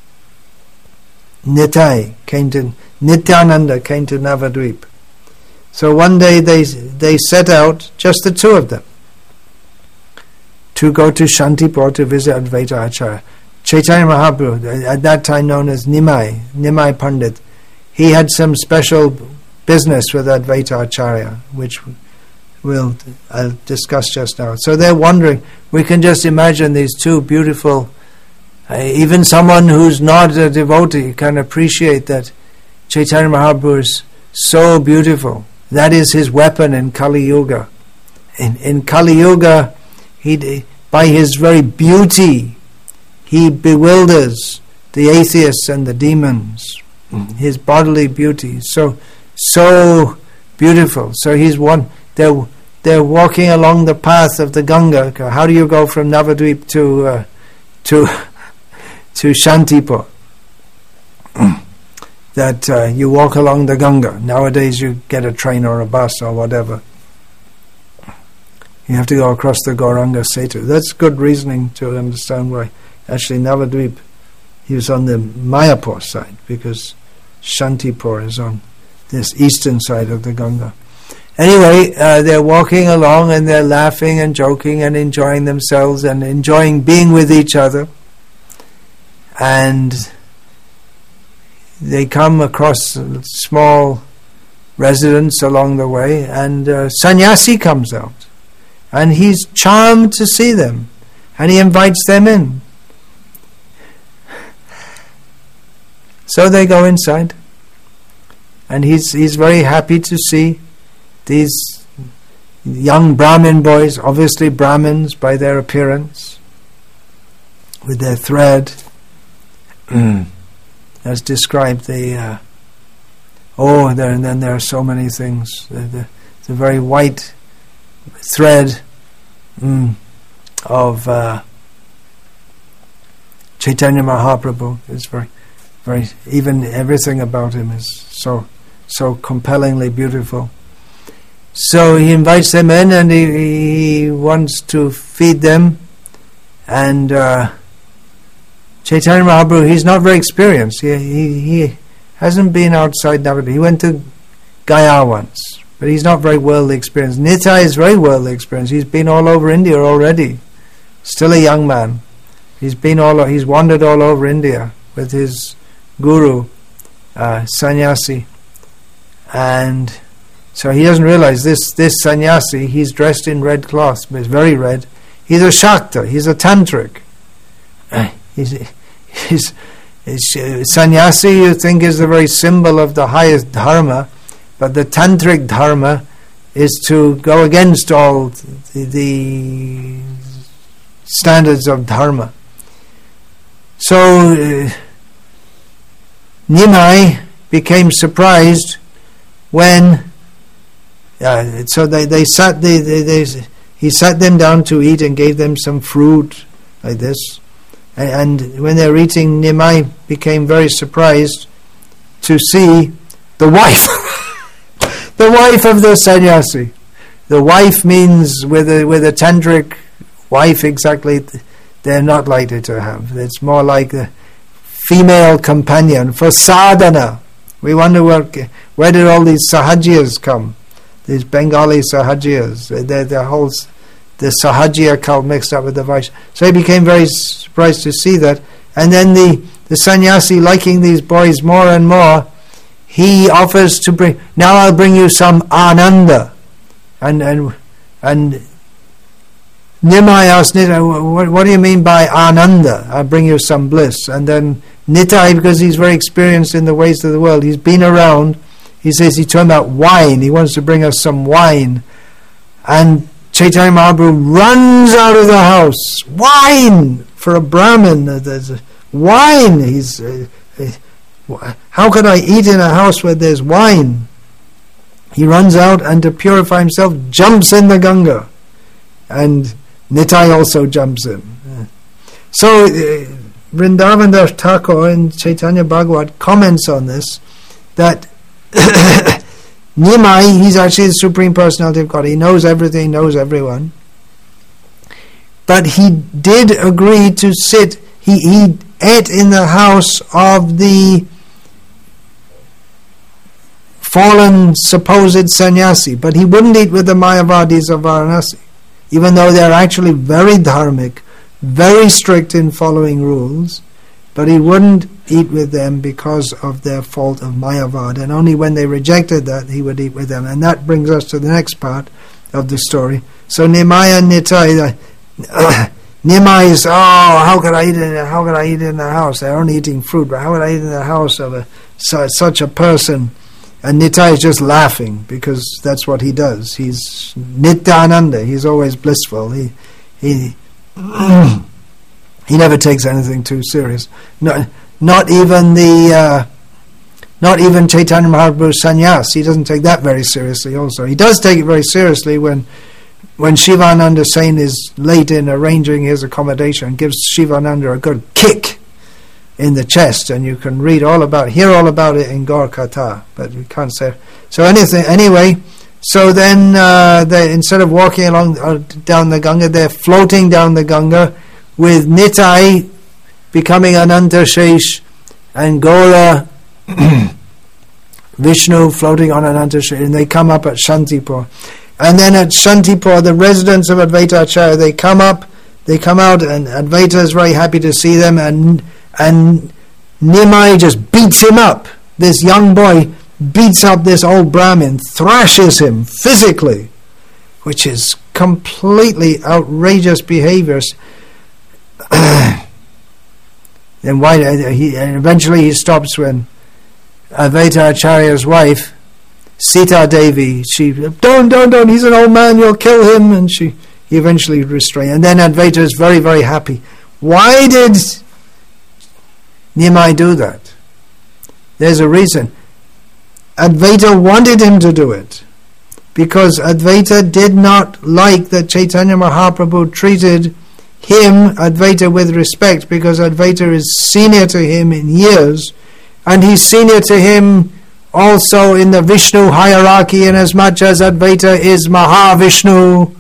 Nitai came to Nityananda came to Navadvip. So one day they they set out, just the two of them, to go to Shantipur to visit Advaita Acharya. Chaitanya Mahaprabhu, at that time known as Nimai, Nimai Pandit, he had some special business with Advaita Acharya, which we'll I'll discuss just now. So they're wondering, we can just imagine these two beautiful, uh, even someone who's not a devotee can appreciate that Chaitanya Mahaprabhu is so beautiful. That is his weapon in Kali Yuga. In, in Kali Yuga, he, by his very beauty, he bewilders the atheists and the demons. Mm. His bodily beauty, so so beautiful. So he's one. They're they're walking along the path of the Ganga. How do you go from Navadvip to uh, to to Shantipur? That uh, you walk along the Ganga. Nowadays you get a train or a bus or whatever. You have to go across the Gauranga Setu. That's good reasoning to understand why actually Navadvip, he was on the Mayapur side, because Shantipur is on this eastern side of the Ganga. Anyway, uh, they're walking along and they're laughing and joking and enjoying themselves and enjoying being with each other. And they come across a small residence along the way, and uh, sannyasi comes out, and he's charmed to see them, and he invites them in. So they go inside, and he's he's very happy to see these young Brahmin boys, obviously Brahmins by their appearance, with their thread, as described. The uh, oh, there and then there are so many things. The, the, the very white thread mm, of uh, Chaitanya Mahaprabhu is very. Very, even everything about him is so so compellingly beautiful. So he invites them in, and he, he wants to feed them. And uh, Chaitanya Mahaprabhu, he's not very experienced. He he, he hasn't been outside Navadvip. He went to Gaya once, but he's not very worldly experienced. Nitai is very worldly experienced. He's been all over India already. Still a young man. He's been all. He's wandered all over India with his guru, uh, sannyasi, and so he doesn't realize this this sannyasi, he's dressed in red cloth, but it's very red. He's a Shakta, he's a tantric. Uh, he's, he's, he's uh, sannyasi, you think, is the very symbol of the highest dharma, but the tantric dharma is to go against all the, the standards of dharma. So uh, Nimai became surprised when uh, so they, they sat they, they, they he sat them down to eat and gave them some fruit like this, And, and when they were eating, Nimai became very surprised to see the wife, the wife of the sannyasi. The wife means with a with a tantric wife exactly. They're not likely to have. It's more like a female companion for sadhana. We wonder where where did all these sahajiyas come? These Bengali sahajiyas. They're the whole the sahajiya cult mixed up with the Vaishnava. So he became very surprised to see that. And then the the sannyasi, liking these boys more and more, he offers to bring. Now I'll bring you some ananda. And and and Nimai asked Nitai, what, what do you mean by ananda? I'll bring you some bliss. And then Nitai, because he's very experienced in the ways of the world, he's been around, he says he turned out wine, he wants to bring us some wine. And Chaitanya Mahaprabhu runs out of the house. Wine! For a Brahmin, uh, there's a wine! He's, uh, uh, how could I eat in a house where there's wine? He runs out and to purify himself jumps in the Ganga, and Nitai also jumps in. So uh, Vrindavan Das Thakur in Chaitanya Bhagavat comments on this, that Nimai, he's actually the Supreme Personality of God. He knows everything, he knows everyone. But he did agree to sit, he, he ate in the house of the fallen supposed sannyasi, but he wouldn't eat with the Mayavadis of Varanasi, even though they're actually very dharmic, very strict in following rules, but he wouldn't eat with them because of their fault of Mayavad, and only when they rejected that he would eat with them. And that brings us to the next part of the story. So Nimai and Nitai, uh, Nimai is, oh, how could I eat in how could I eat in the house? They're only eating fruit, but how would I eat in the house of a, su- such a person? And Nitai is just laughing, because that's what he does. He's Nityananda. He's always blissful. He he he never takes anything too serious. No, not even the uh, not even Chaitanya Mahaprabhu's sannyas. He doesn't take that very seriously. Also, he does take it very seriously when when Shivananda Sain is late in arranging his accommodation, gives Shivananda a good kick in the chest, and you can read all about, hear all about it in Gaur Katha, but we can't say. So anything, anyway, so then uh, they, instead of walking along uh, down the Ganga, they're floating down the Ganga with Nitai becoming Ananta Shesh and Gaura Vishnu floating on Ananta Shesh, and they come up at Shantipur. And then at Shantipur, the residents of Advaita Acharya, they come up, they come out, and Advaita is very happy to see them, and And Nimai just beats him up. This young boy beats up this old Brahmin, thrashes him physically, which is completely outrageous behavior. Then why? He, and eventually he stops when Advaita Acharya's wife, Sita Devi, she, don't, don't, don't, he's an old man, you'll kill him. And she, he eventually restrained. And then Advaita is very, very happy. Why did Nimai do that? There's a reason. Advaita wanted him to do it, because Advaita did not like that Chaitanya Mahaprabhu treated him, Advaita, with respect, because Advaita is senior to him in years, and he's senior to him also in the Vishnu hierarchy, in as much as Advaita is Mahavishnu.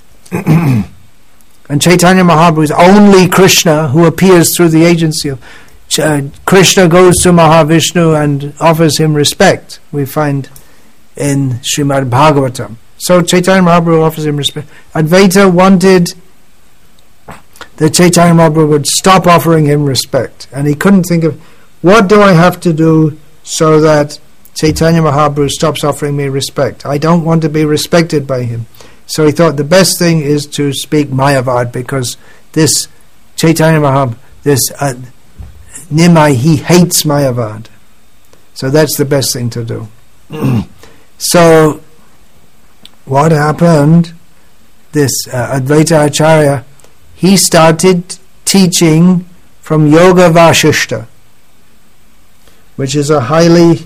And Chaitanya Mahaprabhu is only Krishna, who appears through the agency of Uh, Krishna goes to Mahavishnu and offers him respect, we find in Srimad Bhagavatam. So Chaitanya Mahaprabhu offers him respect. Advaita wanted that Chaitanya Mahaprabhu would stop offering him respect, and he couldn't think of, what do I have to do so that Chaitanya Mahaprabhu stops offering me respect? I don't want to be respected by him. So he thought the best thing is to speak Mayavad, because this Chaitanya Mahaprabhu, this uh, Nimai, he hates Mayavad. So that's the best thing to do. So what happened, this uh, Advaita Acharya, he started teaching from Yoga Vashishta, which is a highly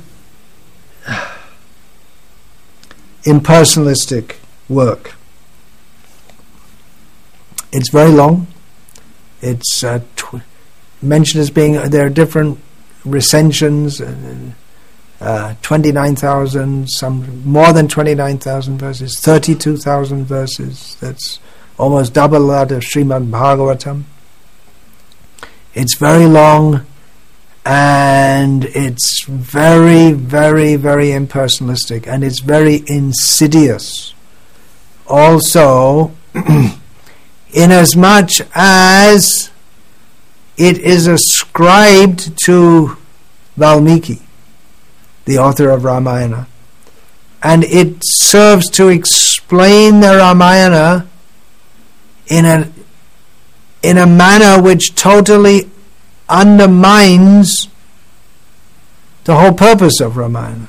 impersonalistic work. It's very long. It's uh, tw- mentioned as being, there are different recensions, uh, uh, twenty-nine thousand, some more than twenty-nine thousand verses, thirty-two thousand verses. That's almost double that of Srimad Bhagavatam. It's very long, and it's very, very, very impersonalistic, and it's very insidious. Also, inasmuch as it is ascribed to Valmiki, the author of Ramayana, and it serves to explain the Ramayana in a in a manner which totally undermines the whole purpose of Ramayana,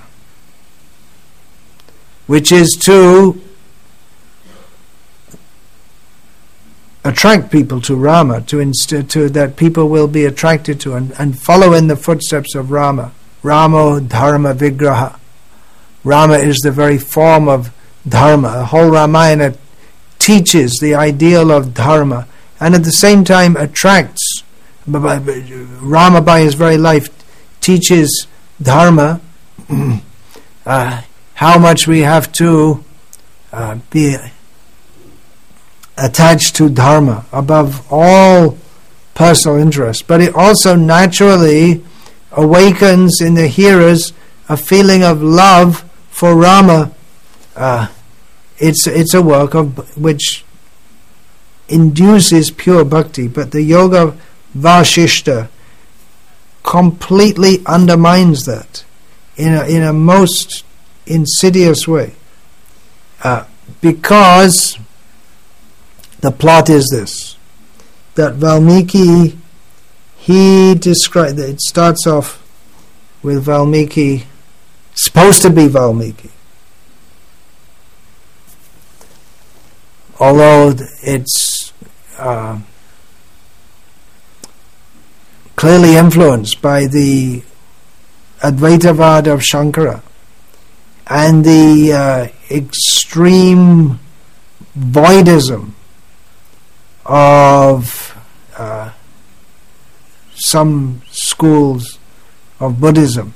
which is to attract people to Rama, to inst- to that people will be attracted to and, and follow in the footsteps of Rama. Ramo Dharma Vigraha. Rama is the very form of Dharma. The whole Ramayana teaches the ideal of Dharma, and at the same time attracts. Rama by his very life teaches Dharma, uh, how much we have to uh, be attached to Dharma above all personal interest. But it also naturally awakens in the hearers a feeling of love for Rama. Uh, it's it's a work of which induces pure bhakti, but the Yoga Vashishta completely undermines that in a, in a most insidious way, uh, because the plot is this, that Valmiki, he described, it starts off with Valmiki, supposed to be Valmiki, although it's uh, clearly influenced by the Advaitavad of Shankara and the uh, extreme voidism of uh, some schools of Buddhism.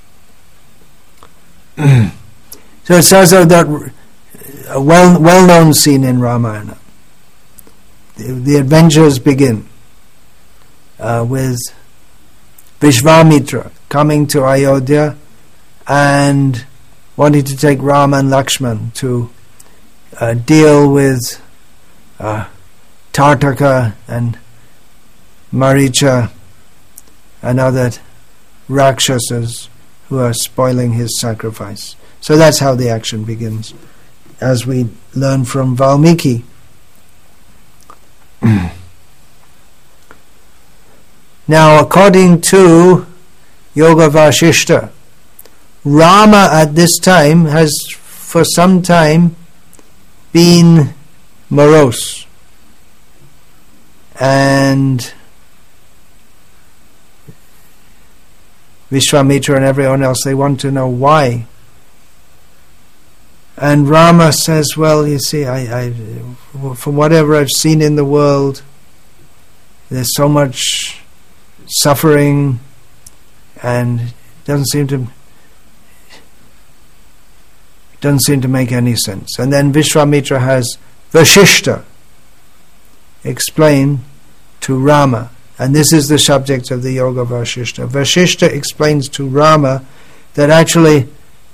So it's also that a well well known scene in Ramayana. The, the adventures begin uh, with Vishvamitra coming to Ayodhya and wanting to take Rama and Lakshman to uh, deal with uh, Tartaka and Maricha and other Rakshasas who are spoiling his sacrifice. So that's how the action begins, as we learn from Valmiki. Now, according to Yoga Vashishta, Rama at this time has for some time been morose, and Vishvamitra and everyone else, they want to know why. And Rama says, well, you see, I, I, from whatever I've seen in the world, there's so much suffering, and it doesn't seem to doesn't seem to make any sense. And then Vishvamitra has Vashishta explain to Rama, and this is the subject of the Yoga Vashishta. Vashishta explains to Rama that actually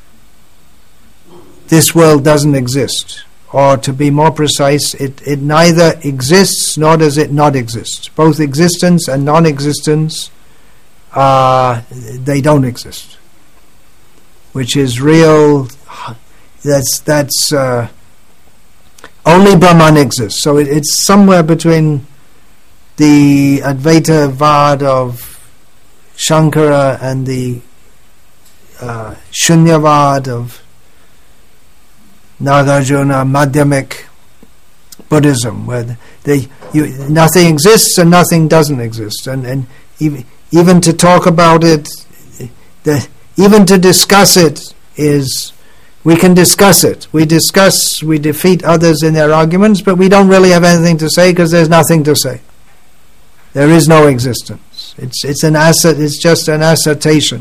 this world doesn't exist, or to be more precise, it, it neither exists nor does it not exist. Both existence and non-existence, uh, they don't exist, which is real. That's that's uh, only Brahman exists. So it, it's somewhere between the Advaita Vad of Shankara and the uh, Shunyavad of Nagarjuna, Madhyamik Buddhism, where they you, nothing exists and nothing doesn't exist, and and even even to talk about it, the, even to discuss it is. We can discuss it. We discuss, we defeat others in their arguments, but we don't really have anything to say because there's nothing to say. There is no existence. It's it's an asset. It's just an assertion.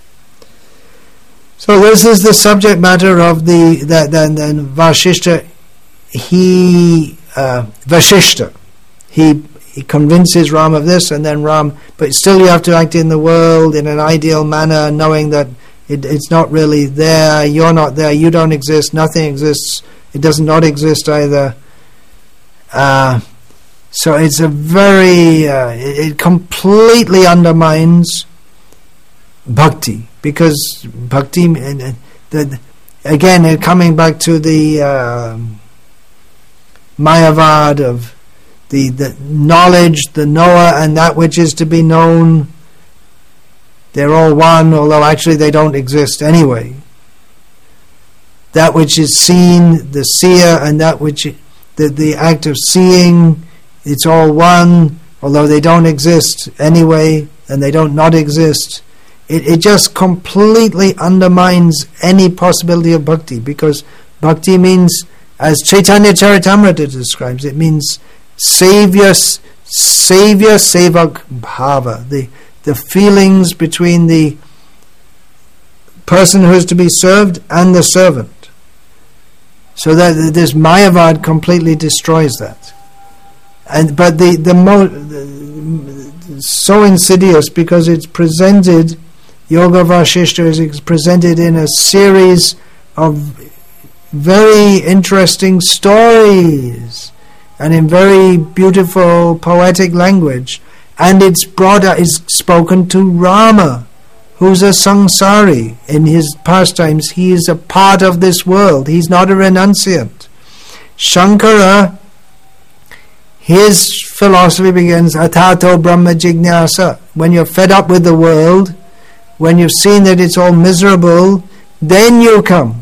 So this is the subject matter of the that then then Vasishtha. He uh, Vasishtha. He he convinces Ram of this, and then Ram. But still, you have to act in the world in an ideal manner, knowing that it, it's not really there. You're not there. You don't exist. Nothing exists. It does not exist either. Uh, so it's a very uh, it, it completely undermines bhakti, because bhakti uh, the, again uh, coming back to the uh, Mayavad of the, the knowledge, the knower, and that which is to be known, they're all one, although actually they don't exist anyway. That which is seen, the seer, and that which the, the act of seeing, it's all one, although they don't exist anyway, and they don't not exist. It, it just completely undermines any possibility of bhakti, because bhakti means, as Chaitanya Charitamrita describes, it means Savior, Savior Sevak Bhava, the, the feelings between the person who is to be served and the servant. So that this Mayavad completely destroys that. And but the the, mo- the so insidious, because it's presented, Yoga Vasishtha is presented in a series of very interesting stories and in very beautiful poetic language, and it's brought out, is spoken to Rama, who's a samsari. In his pastimes, he is a part of this world. He's not a renunciant. Shankara, his philosophy begins, Atato Brahma Jignasa. When you're fed up with the world, when you've seen that it's all miserable, then you come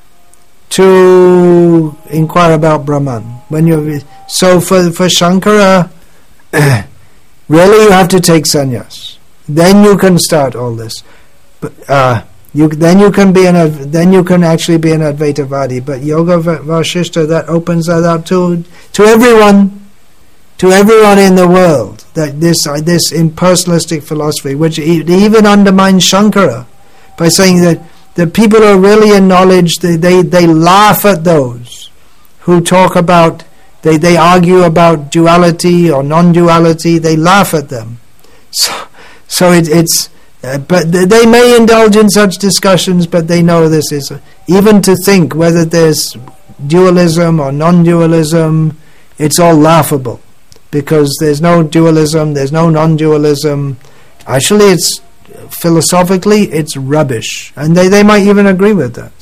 to inquire about Brahman. When you so for for Shankara, really you have to take sannyas. Then you can start all this. But uh, you then you can be an then you can actually be an Advaitavadi. But Yoga Vasishtha, that opens that up to to everyone. To everyone in the world, that this uh, this impersonalistic philosophy, which even undermines Shankara, by saying that the people who are really in knowledge, they, they, they laugh at those who talk about, they, they argue about duality or non-duality, they laugh at them. So, so it, it's, uh, but they may indulge in such discussions, but they know this is, uh, even to think whether there's dualism or non-dualism, it's all laughable. Because there's no dualism, there's no non-dualism. Actually, it's philosophically, it's rubbish, and they, they might even agree with that.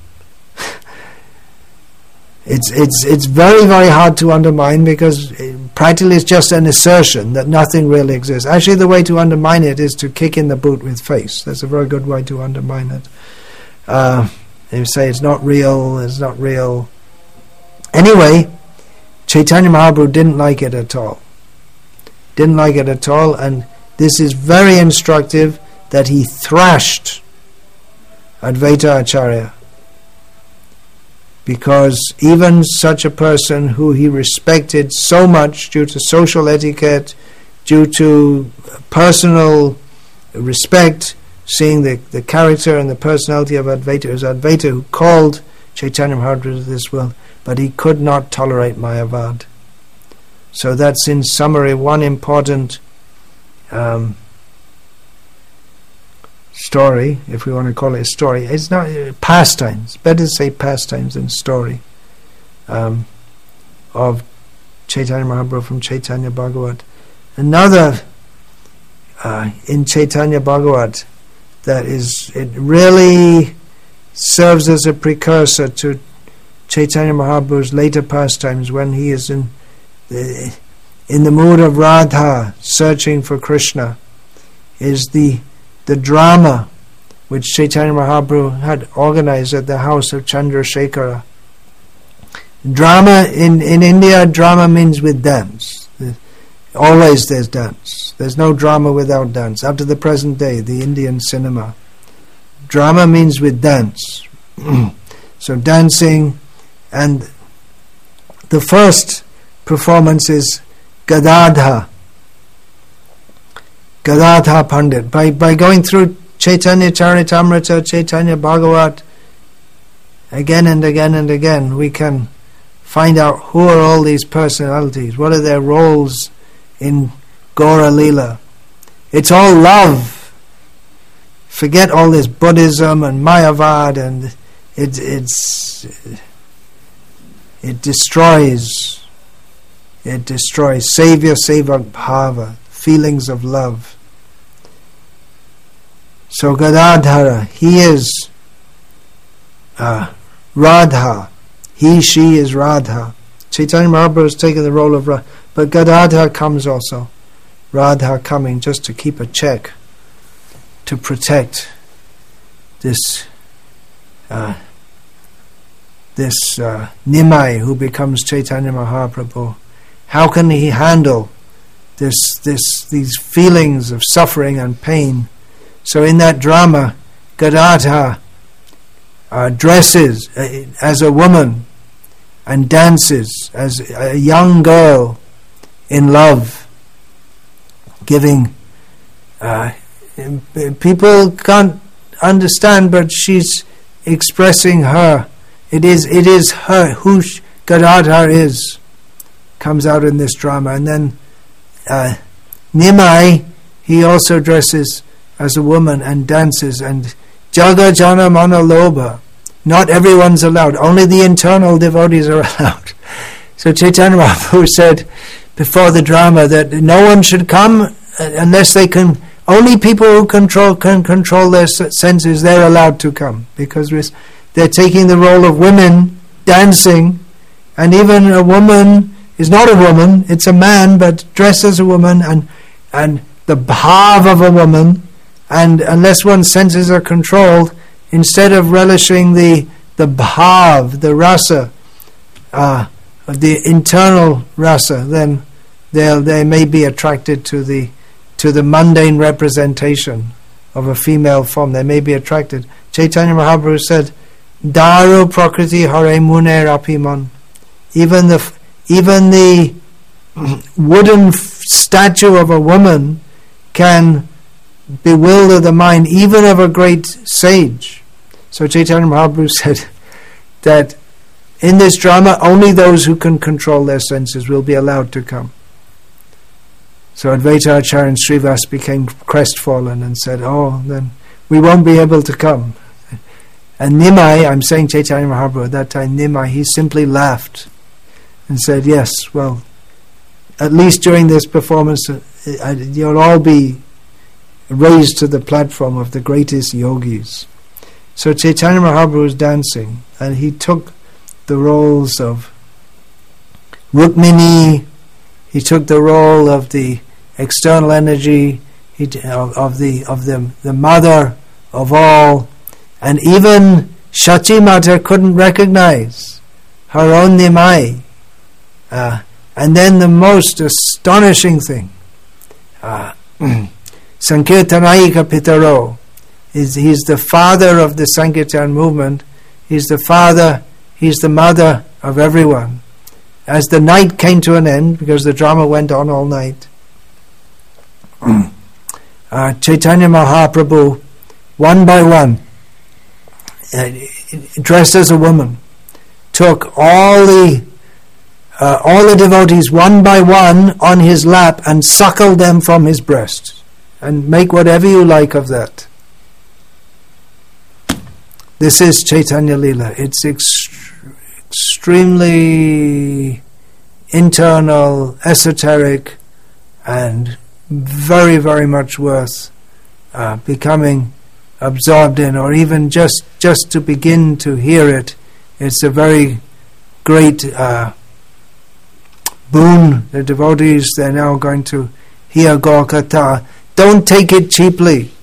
it's it's it's very very hard to undermine, because it, practically it's just an assertion that nothing really exists. Actually, the way to undermine it is to kick in the boot with face. That's a very good way to undermine it. Uh, you say it's not real, it's not real. Anyway, Chaitanya Mahaprabhu didn't like it at all. Didn't like it at all, and this is very instructive, that he thrashed Advaita Acharya, because even such a person who he respected so much due to social etiquette, due to personal respect, seeing the, the character and the personality of Advaita, it was Advaita who called Chaitanya Mahaprabhu to this world, but he could not tolerate Mayavad. So that's, in summary, one important um, story, if we want to call it a story. It's not uh, pastimes. Better to say pastimes than story um, of Chaitanya Mahaprabhu from Chaitanya Bhagavat. Another uh, in Chaitanya Bhagavat that is, it really serves as a precursor to Chaitanya Mahaprabhu's later pastimes, when he is in the, in the mood of Radha, searching for Krishna, is the the drama which Chaitanya Mahaprabhu had organized at the house of Chandrasekhara. Drama in, in India, drama means with dance. Always there's dance. There's no drama without dance. Up to the present day, the Indian cinema. Drama means with dance. So dancing. And the first performance is Gadadha. Gadadhar Pandit. By, by going through Chaitanya Charitamrita, Chaitanya Bhagavat, again and again and again, we can find out who are all these personalities, what are their roles in Gaura Leela. It's all love. Forget all this Buddhism and Mayavad, and it, it's it destroys. It destroys Savior Sevak Bhava, feelings of love. So Gadadhara, he is uh, Radha. He, she is Radha. Chaitanya Mahaprabhu has taken the role of Radha, but Gadadhara comes also. Radha coming just to keep a check, to protect this uh, this uh, Nimai who becomes Chaitanya Mahaprabhu. How can he handle this this these feelings of suffering and pain? So in that drama, Gadadhar uh, dresses uh, as a woman and dances as a young girl in love, giving uh, people can't understand, but she's expressing her. It is it is her who Gadadhar is, comes out in this drama. And then uh, Nimai, he also dresses as a woman and dances. And Jaga Jana Mana Lobha, not everyone's allowed, only the internal devotees are allowed. So Chaitanya Mahaprabhu said before the drama that no one should come unless they can. Only people who control can control their senses, they're allowed to come, because they're taking the role of women dancing, and even a woman is not a woman, it's a man but dressed as a woman, and and the bhav of a woman, and unless one's senses are controlled, instead of relishing the the bhav, the rasa, uh, the internal rasa, then they they may be attracted to the to the mundane representation of a female form. They may be attracted. Chaitanya Mahaprabhu said, Daru prakriti hare mune rapimon. Even the even the wooden f- statue of a woman can bewilder the mind, even of a great sage. So Chaitanya Mahaprabhu said that in this drama, only those who can control their senses will be allowed to come. So Advaita Acharya and Srivas became crestfallen and said, oh, then we won't be able to come. And Nimai, I'm saying Chaitanya Mahaprabhu, at that time Nimai, he simply laughed and said, yes, well, at least during this performance, uh, you'll all be raised to the platform of the greatest yogis. So Chaitanya Mahaprabhu was dancing, and he took the roles of Rukmini, he took the role of the external energy, he, of, of the of the the mother of all, and even Shachi Mata couldn't recognize her own Nimai. Uh, and then the most astonishing thing, uh, Sankirtanayika Pitaro, is he's the father of the Sankirtan movement. He's the father. He's the mother of everyone. As the night came to an end, because the drama went on all night, uh, Chaitanya Mahaprabhu, one by one, uh, dressed as a woman, took all the uh, all the devotees one by one on his lap and suckled them from his breast, and make whatever you like of that. This is Chaitanya Leela. It's ext- extremely internal, esoteric, and very, very much worth uh, becoming absorbed in, or even just, just to begin to hear it. It's a very great uh, boon. The devotees, they're now going to hear Gaur Katha. Don't take it cheaply.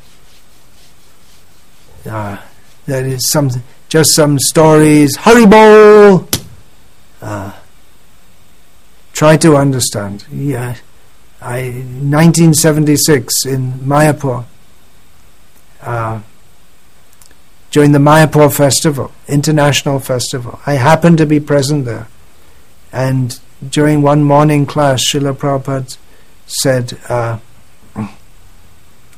Uh, that is some, just some stories. Haribol! Uh, try to understand. Yeah, I nineteen seventy-six in Mayapur, uh, during the Mayapur festival, international festival. I happened to be present there, and during one morning class, Srila Prabhupada said, uh,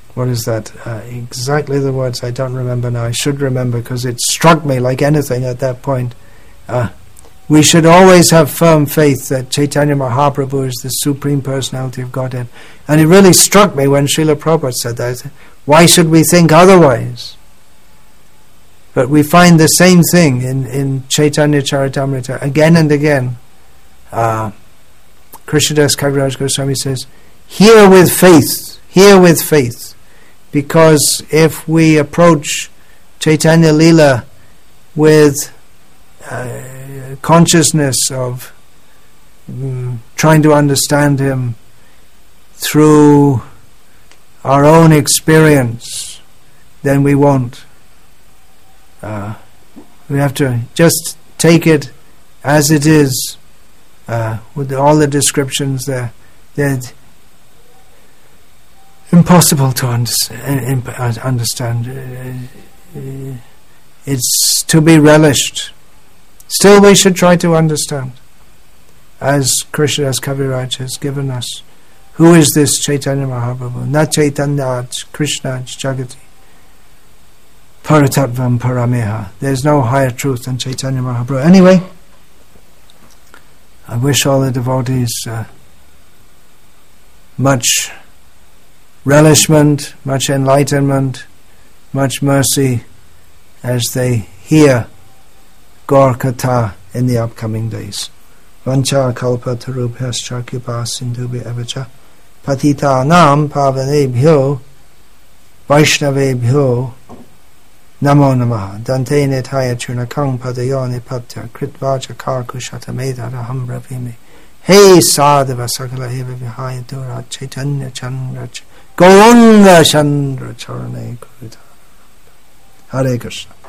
what is that? Uh, exactly the words I don't remember now. I should remember because it struck me like anything at that point. Uh, we should always have firm faith that Chaitanya Mahaprabhu is the Supreme Personality of Godhead. And it really struck me when Srila Prabhupada said that. Why should we think otherwise? But we find the same thing in, in Chaitanya Charitamrita again and again. Uh, Krishnadas Kaviraj Goswami says, hear with faith, hear with faith. Because if we approach Chaitanya Leela with uh, consciousness of um, trying to understand him through our own experience, then we won't. Uh, we have to just take it as it is, uh, with all the descriptions there. They're impossible to understand. It's to be relished. Still, we should try to understand, as Krishnadas Kaviraj has given us. Who is this Chaitanya Mahaprabhu? Na Chaitanya Krishna Jagati Paratattvam Parameha. There's no higher truth than Chaitanya Mahaprabhu. Anyway, I wish all the devotees uh, much relishment, much enlightenment, much mercy as they hear Gaur Katha in the upcoming days. Vancha kalpa tarubhyascha kripa sindhubhya evacha patita nam pavanebhyo vaishnavebhyo namo namaha dante nithaya churnakang padayo nipatya kritvacha karkushatamedharaham bravimi Hey sadhava sakala eva vihaya dura chaitanya chandra Gauranga chandra charane kurita. Hare Krishna.